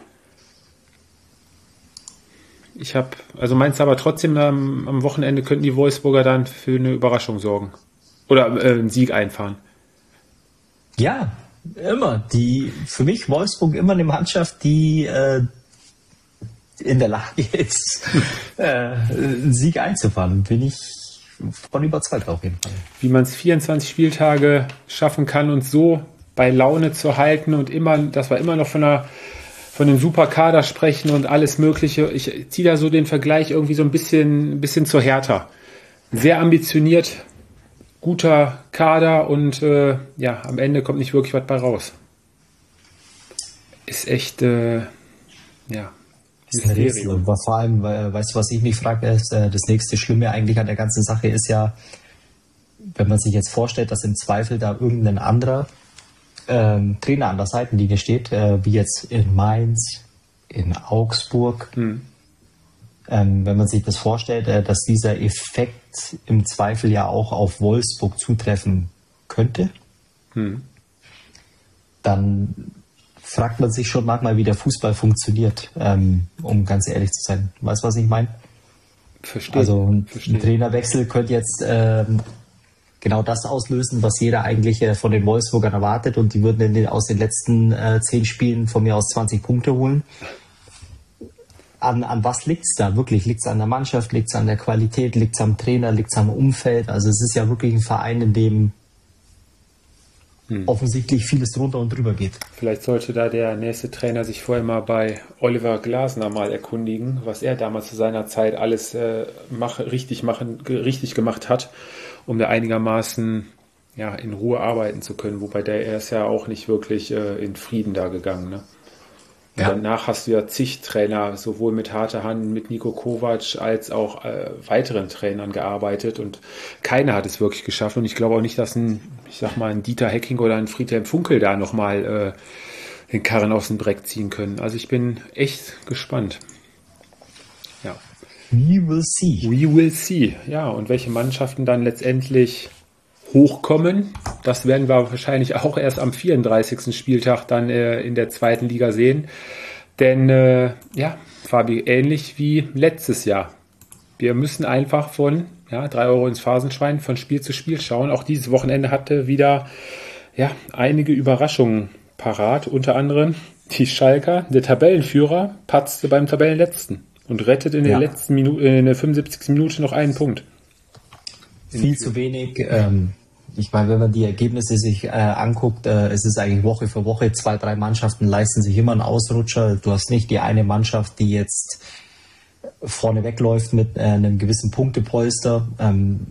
Ich habe, also meinst du aber trotzdem, am, am Wochenende könnten die Wolfsburger dann für eine Überraschung sorgen? Oder äh, einen Sieg einfahren? Ja, immer. Die, für mich Wolfsburg immer eine Mannschaft, die äh, in der Lage ist, äh, einen Sieg einzufahren. Bin ich von überzeugt auf jeden Fall. Wie man es vierundzwanzig Spieltage schaffen kann, uns so bei Laune zu halten und immer, dass wir immer noch von einer von einem Superkader sprechen und alles Mögliche. Ich ziehe da so den Vergleich irgendwie so ein bisschen, ein bisschen zur Hertha. Sehr ambitioniert, guter Kader und äh, ja, am Ende kommt nicht wirklich was bei raus. Ist echt, äh, ja. Das ist ein Rätsel. Aber vor allem, weißt du, was ich mich frage, ist, das nächste Schlimme eigentlich an der ganzen Sache ist ja, wenn man sich jetzt vorstellt, dass im Zweifel da irgendein anderer ähm, Trainer an der Seitenlinie steht, äh, wie jetzt in Mainz, in Augsburg, hm. ähm, wenn man sich das vorstellt, äh, dass dieser Effekt im Zweifel ja auch auf Wolfsburg zutreffen könnte, hm. dann fragt man sich schon manchmal, wie der Fußball funktioniert, ähm, um ganz ehrlich zu sein. Weißt du, was ich meine? Verstehe. Also ein, Verstehe. ein Trainerwechsel könnte jetzt ähm, genau das auslösen, was jeder eigentlich äh, von den Wolfsburgern erwartet, und die würden in den, aus den letzten äh, zehn Spielen von mir aus zwanzig Punkte holen. An, an was liegt es da wirklich? Liegt es an der Mannschaft? Liegt es an der Qualität? Liegt es am Trainer? Liegt es am Umfeld? Also es ist ja wirklich ein Verein, in dem hm. offensichtlich vieles drunter und drüber geht. Vielleicht sollte da der nächste Trainer sich vorher mal bei Oliver Glasner mal erkundigen, was er damals zu seiner Zeit alles äh, mach, richtig, machen, richtig gemacht hat, um da einigermaßen ja, in Ruhe arbeiten zu können. Wobei der er ist ja auch nicht wirklich äh, in Frieden da gegangen, ne? Ja. Danach hast du ja zig Trainer, sowohl mit Harter Hand, mit Niko Kovac, als auch äh, weiteren Trainern gearbeitet, und keiner hat es wirklich geschafft. Und ich glaube auch nicht, dass ein, ich sag mal, ein Dieter Hecking oder ein Friedhelm Funkel da nochmal äh, den Karren aus dem Dreck ziehen können. Also ich bin echt gespannt. Ja. We will see. We will see. Ja, und welche Mannschaften dann letztendlich hochkommen, das werden wir wahrscheinlich auch erst am vierunddreißigsten Spieltag dann äh, in der zweiten Liga sehen. Denn, äh, ja, Fabi, ähnlich wie letztes Jahr. Wir müssen einfach von ja, drei Euro ins Phasenschwein von Spiel zu Spiel schauen. Auch dieses Wochenende hatte wieder ja, einige Überraschungen parat. Unter anderem die Schalker, der Tabellenführer, patzte beim Tabellenletzten und rettet in der ja. letzten Minute, in der fünfundsiebzigsten Minute noch einen Punkt. Viel zu wenig. Ähm, ich meine, wenn man die Ergebnisse sich äh, anguckt, äh, es ist eigentlich Woche für Woche, zwei, drei Mannschaften leisten sich immer einen Ausrutscher. Du hast nicht die eine Mannschaft, die jetzt vorne wegläuft mit äh, einem gewissen Punktepolster. Ähm,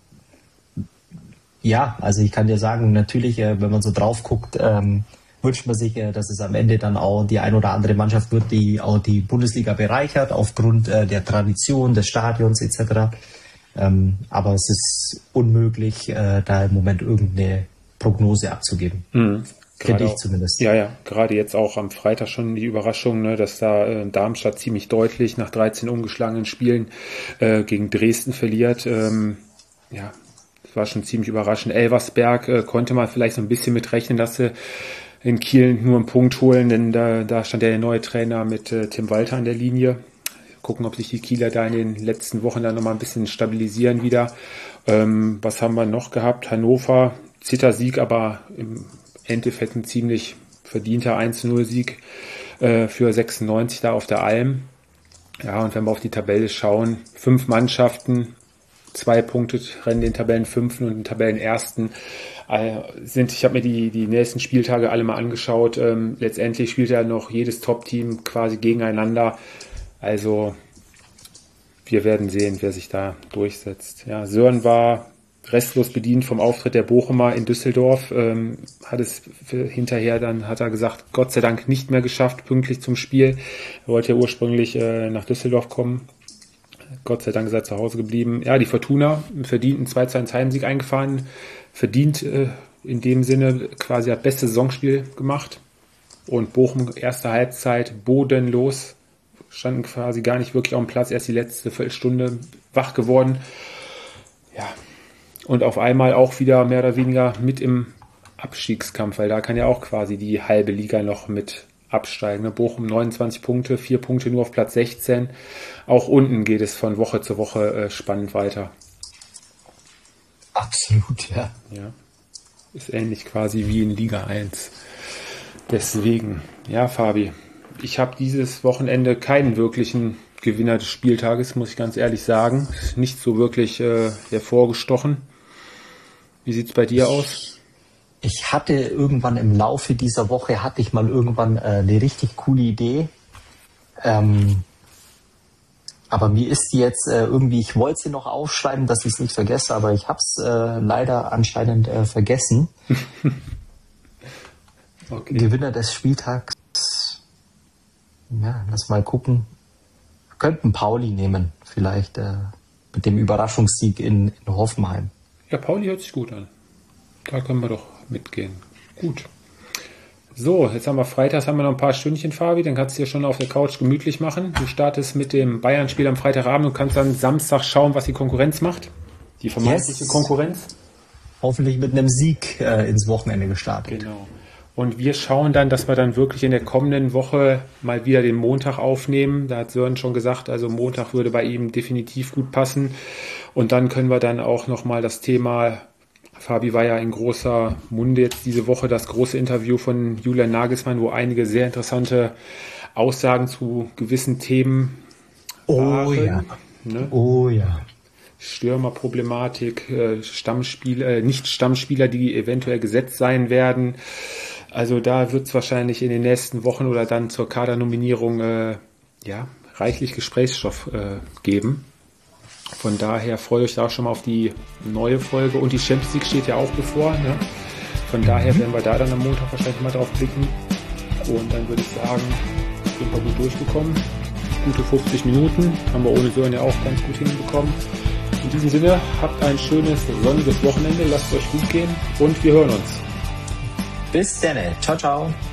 ja, also ich kann dir sagen, natürlich, äh, wenn man so drauf guckt, ähm, wünscht man sich, äh, dass es am Ende dann auch die ein oder andere Mannschaft wird, die auch die Bundesliga bereichert, aufgrund äh, der Tradition, des Stadions et cetera. Ähm, aber es ist unmöglich, äh, da im Moment irgendeine Prognose abzugeben. Mhm. Finde ich zumindest. Ja, ja, gerade jetzt auch am Freitag schon die Überraschung, ne, dass da äh, Darmstadt ziemlich deutlich nach dreizehn ungeschlagenen Spielen äh, gegen Dresden verliert. Ähm, ja, das war schon ziemlich überraschend. Elversberg äh, konnte man vielleicht so ein bisschen mit rechnen, dass sie in Kiel nur einen Punkt holen, denn da, da stand ja der neue Trainer mit äh, Tim Walter an der Linie. Gucken, ob sich die Kieler da in den letzten Wochen dann nochmal ein bisschen stabilisieren wieder. Ähm, was haben wir noch gehabt? Hannover, Zittersieg, aber im Endeffekt ein ziemlich verdienter eins zu null Sieg äh, für sechsundneunzig da auf der Alm. Ja, und wenn wir auf die Tabelle schauen, fünf Mannschaften, zwei Punkte trennen den Tabellenfünften und den Tabellenersten. Äh, sind, ich habe mir die, die nächsten Spieltage alle mal angeschaut. Ähm, letztendlich spielt ja noch jedes Top-Team quasi gegeneinander. Also wir werden sehen, wer sich da durchsetzt. Ja, Sören war restlos bedient vom Auftritt der Bochumer in Düsseldorf, ähm, hat es für, hinterher dann, hat er gesagt, Gott sei Dank nicht mehr geschafft, pünktlich zum Spiel. Er wollte ja ursprünglich äh, nach Düsseldorf kommen. Gott sei Dank ist er zu Hause geblieben. Ja, die Fortuna verdient einen zwei zu eins Heimsieg eingefahren, verdient äh, in dem Sinne quasi das beste Saisonspiel gemacht. Und Bochum erste Halbzeit bodenlos, standen quasi gar nicht wirklich auf dem Platz, erst die letzte Viertelstunde wach geworden. Ja, und auf einmal auch wieder mehr oder weniger mit im Abstiegskampf, weil da kann ja auch quasi die halbe Liga noch mit absteigen. Bochum neunundzwanzig Punkte, vier Punkte nur auf Platz sechzehn. Auch unten geht es von Woche zu Woche äh, spannend weiter. Absolut, ja. Ja, ist ähnlich quasi wie in Liga eins. Deswegen, ja, Fabi, ich habe dieses Wochenende keinen wirklichen Gewinner des Spieltages, muss ich ganz ehrlich sagen. Ist nicht so wirklich äh, hervorgestochen. Wie sieht's bei dir aus? Ich hatte irgendwann im Laufe dieser Woche, hatte ich mal irgendwann äh, eine richtig coole Idee. Ähm, aber mir ist die jetzt äh, irgendwie, ich wollte sie noch aufschreiben, dass ich es nicht vergesse, aber ich habe es äh, leider anscheinend äh, vergessen. Okay. Gewinner des Spieltags. Ja, lass mal gucken. Wir könnten Pauli nehmen, vielleicht äh, mit dem Überraschungssieg in, in Hoffenheim. Ja, Pauli hört sich gut an. Da können wir doch mitgehen. Gut. So, jetzt haben wir Freitags, haben wir noch ein paar Stündchen, Fabi. Dann kannst du dir schon auf der Couch gemütlich machen. Du startest mit dem Bayern-Spiel am Freitagabend und kannst dann Samstag schauen, was die Konkurrenz macht. Die vermeintliche yes. Konkurrenz. Hoffentlich mit einem Sieg äh, ins Wochenende gestartet. Genau. Und wir schauen dann, dass wir dann wirklich in der kommenden Woche mal wieder den Montag aufnehmen. Da hat Sören schon gesagt, also Montag würde bei ihm definitiv gut passen. Und dann können wir dann auch nochmal das Thema, Fabi war ja in großer Munde jetzt diese Woche, das große Interview von Julian Nagelsmann, wo einige sehr interessante Aussagen zu gewissen Themen oh, waren. Ja. Ne? Oh ja. Stürmerproblematik, Stammspieler, nicht Stammspieler, die eventuell gesetzt sein werden. Also da wird es wahrscheinlich in den nächsten Wochen oder dann zur Kadernominierung äh, ja, reichlich Gesprächsstoff äh, geben. Von daher freut euch da schon mal auf die neue Folge. Und die Champions League steht ja auch bevor. Ne? Von daher werden wir da dann am Montag wahrscheinlich mal drauf blicken. Und dann würde ich sagen, sind wir gut durchgekommen. Gute fünfzig Minuten. Haben wir ohne Sören ja auch ganz gut hinbekommen. In diesem Sinne, habt ein schönes, sonniges Wochenende. Lasst es euch gut gehen. Und wir hören uns. Bis dann. Ciao, ciao.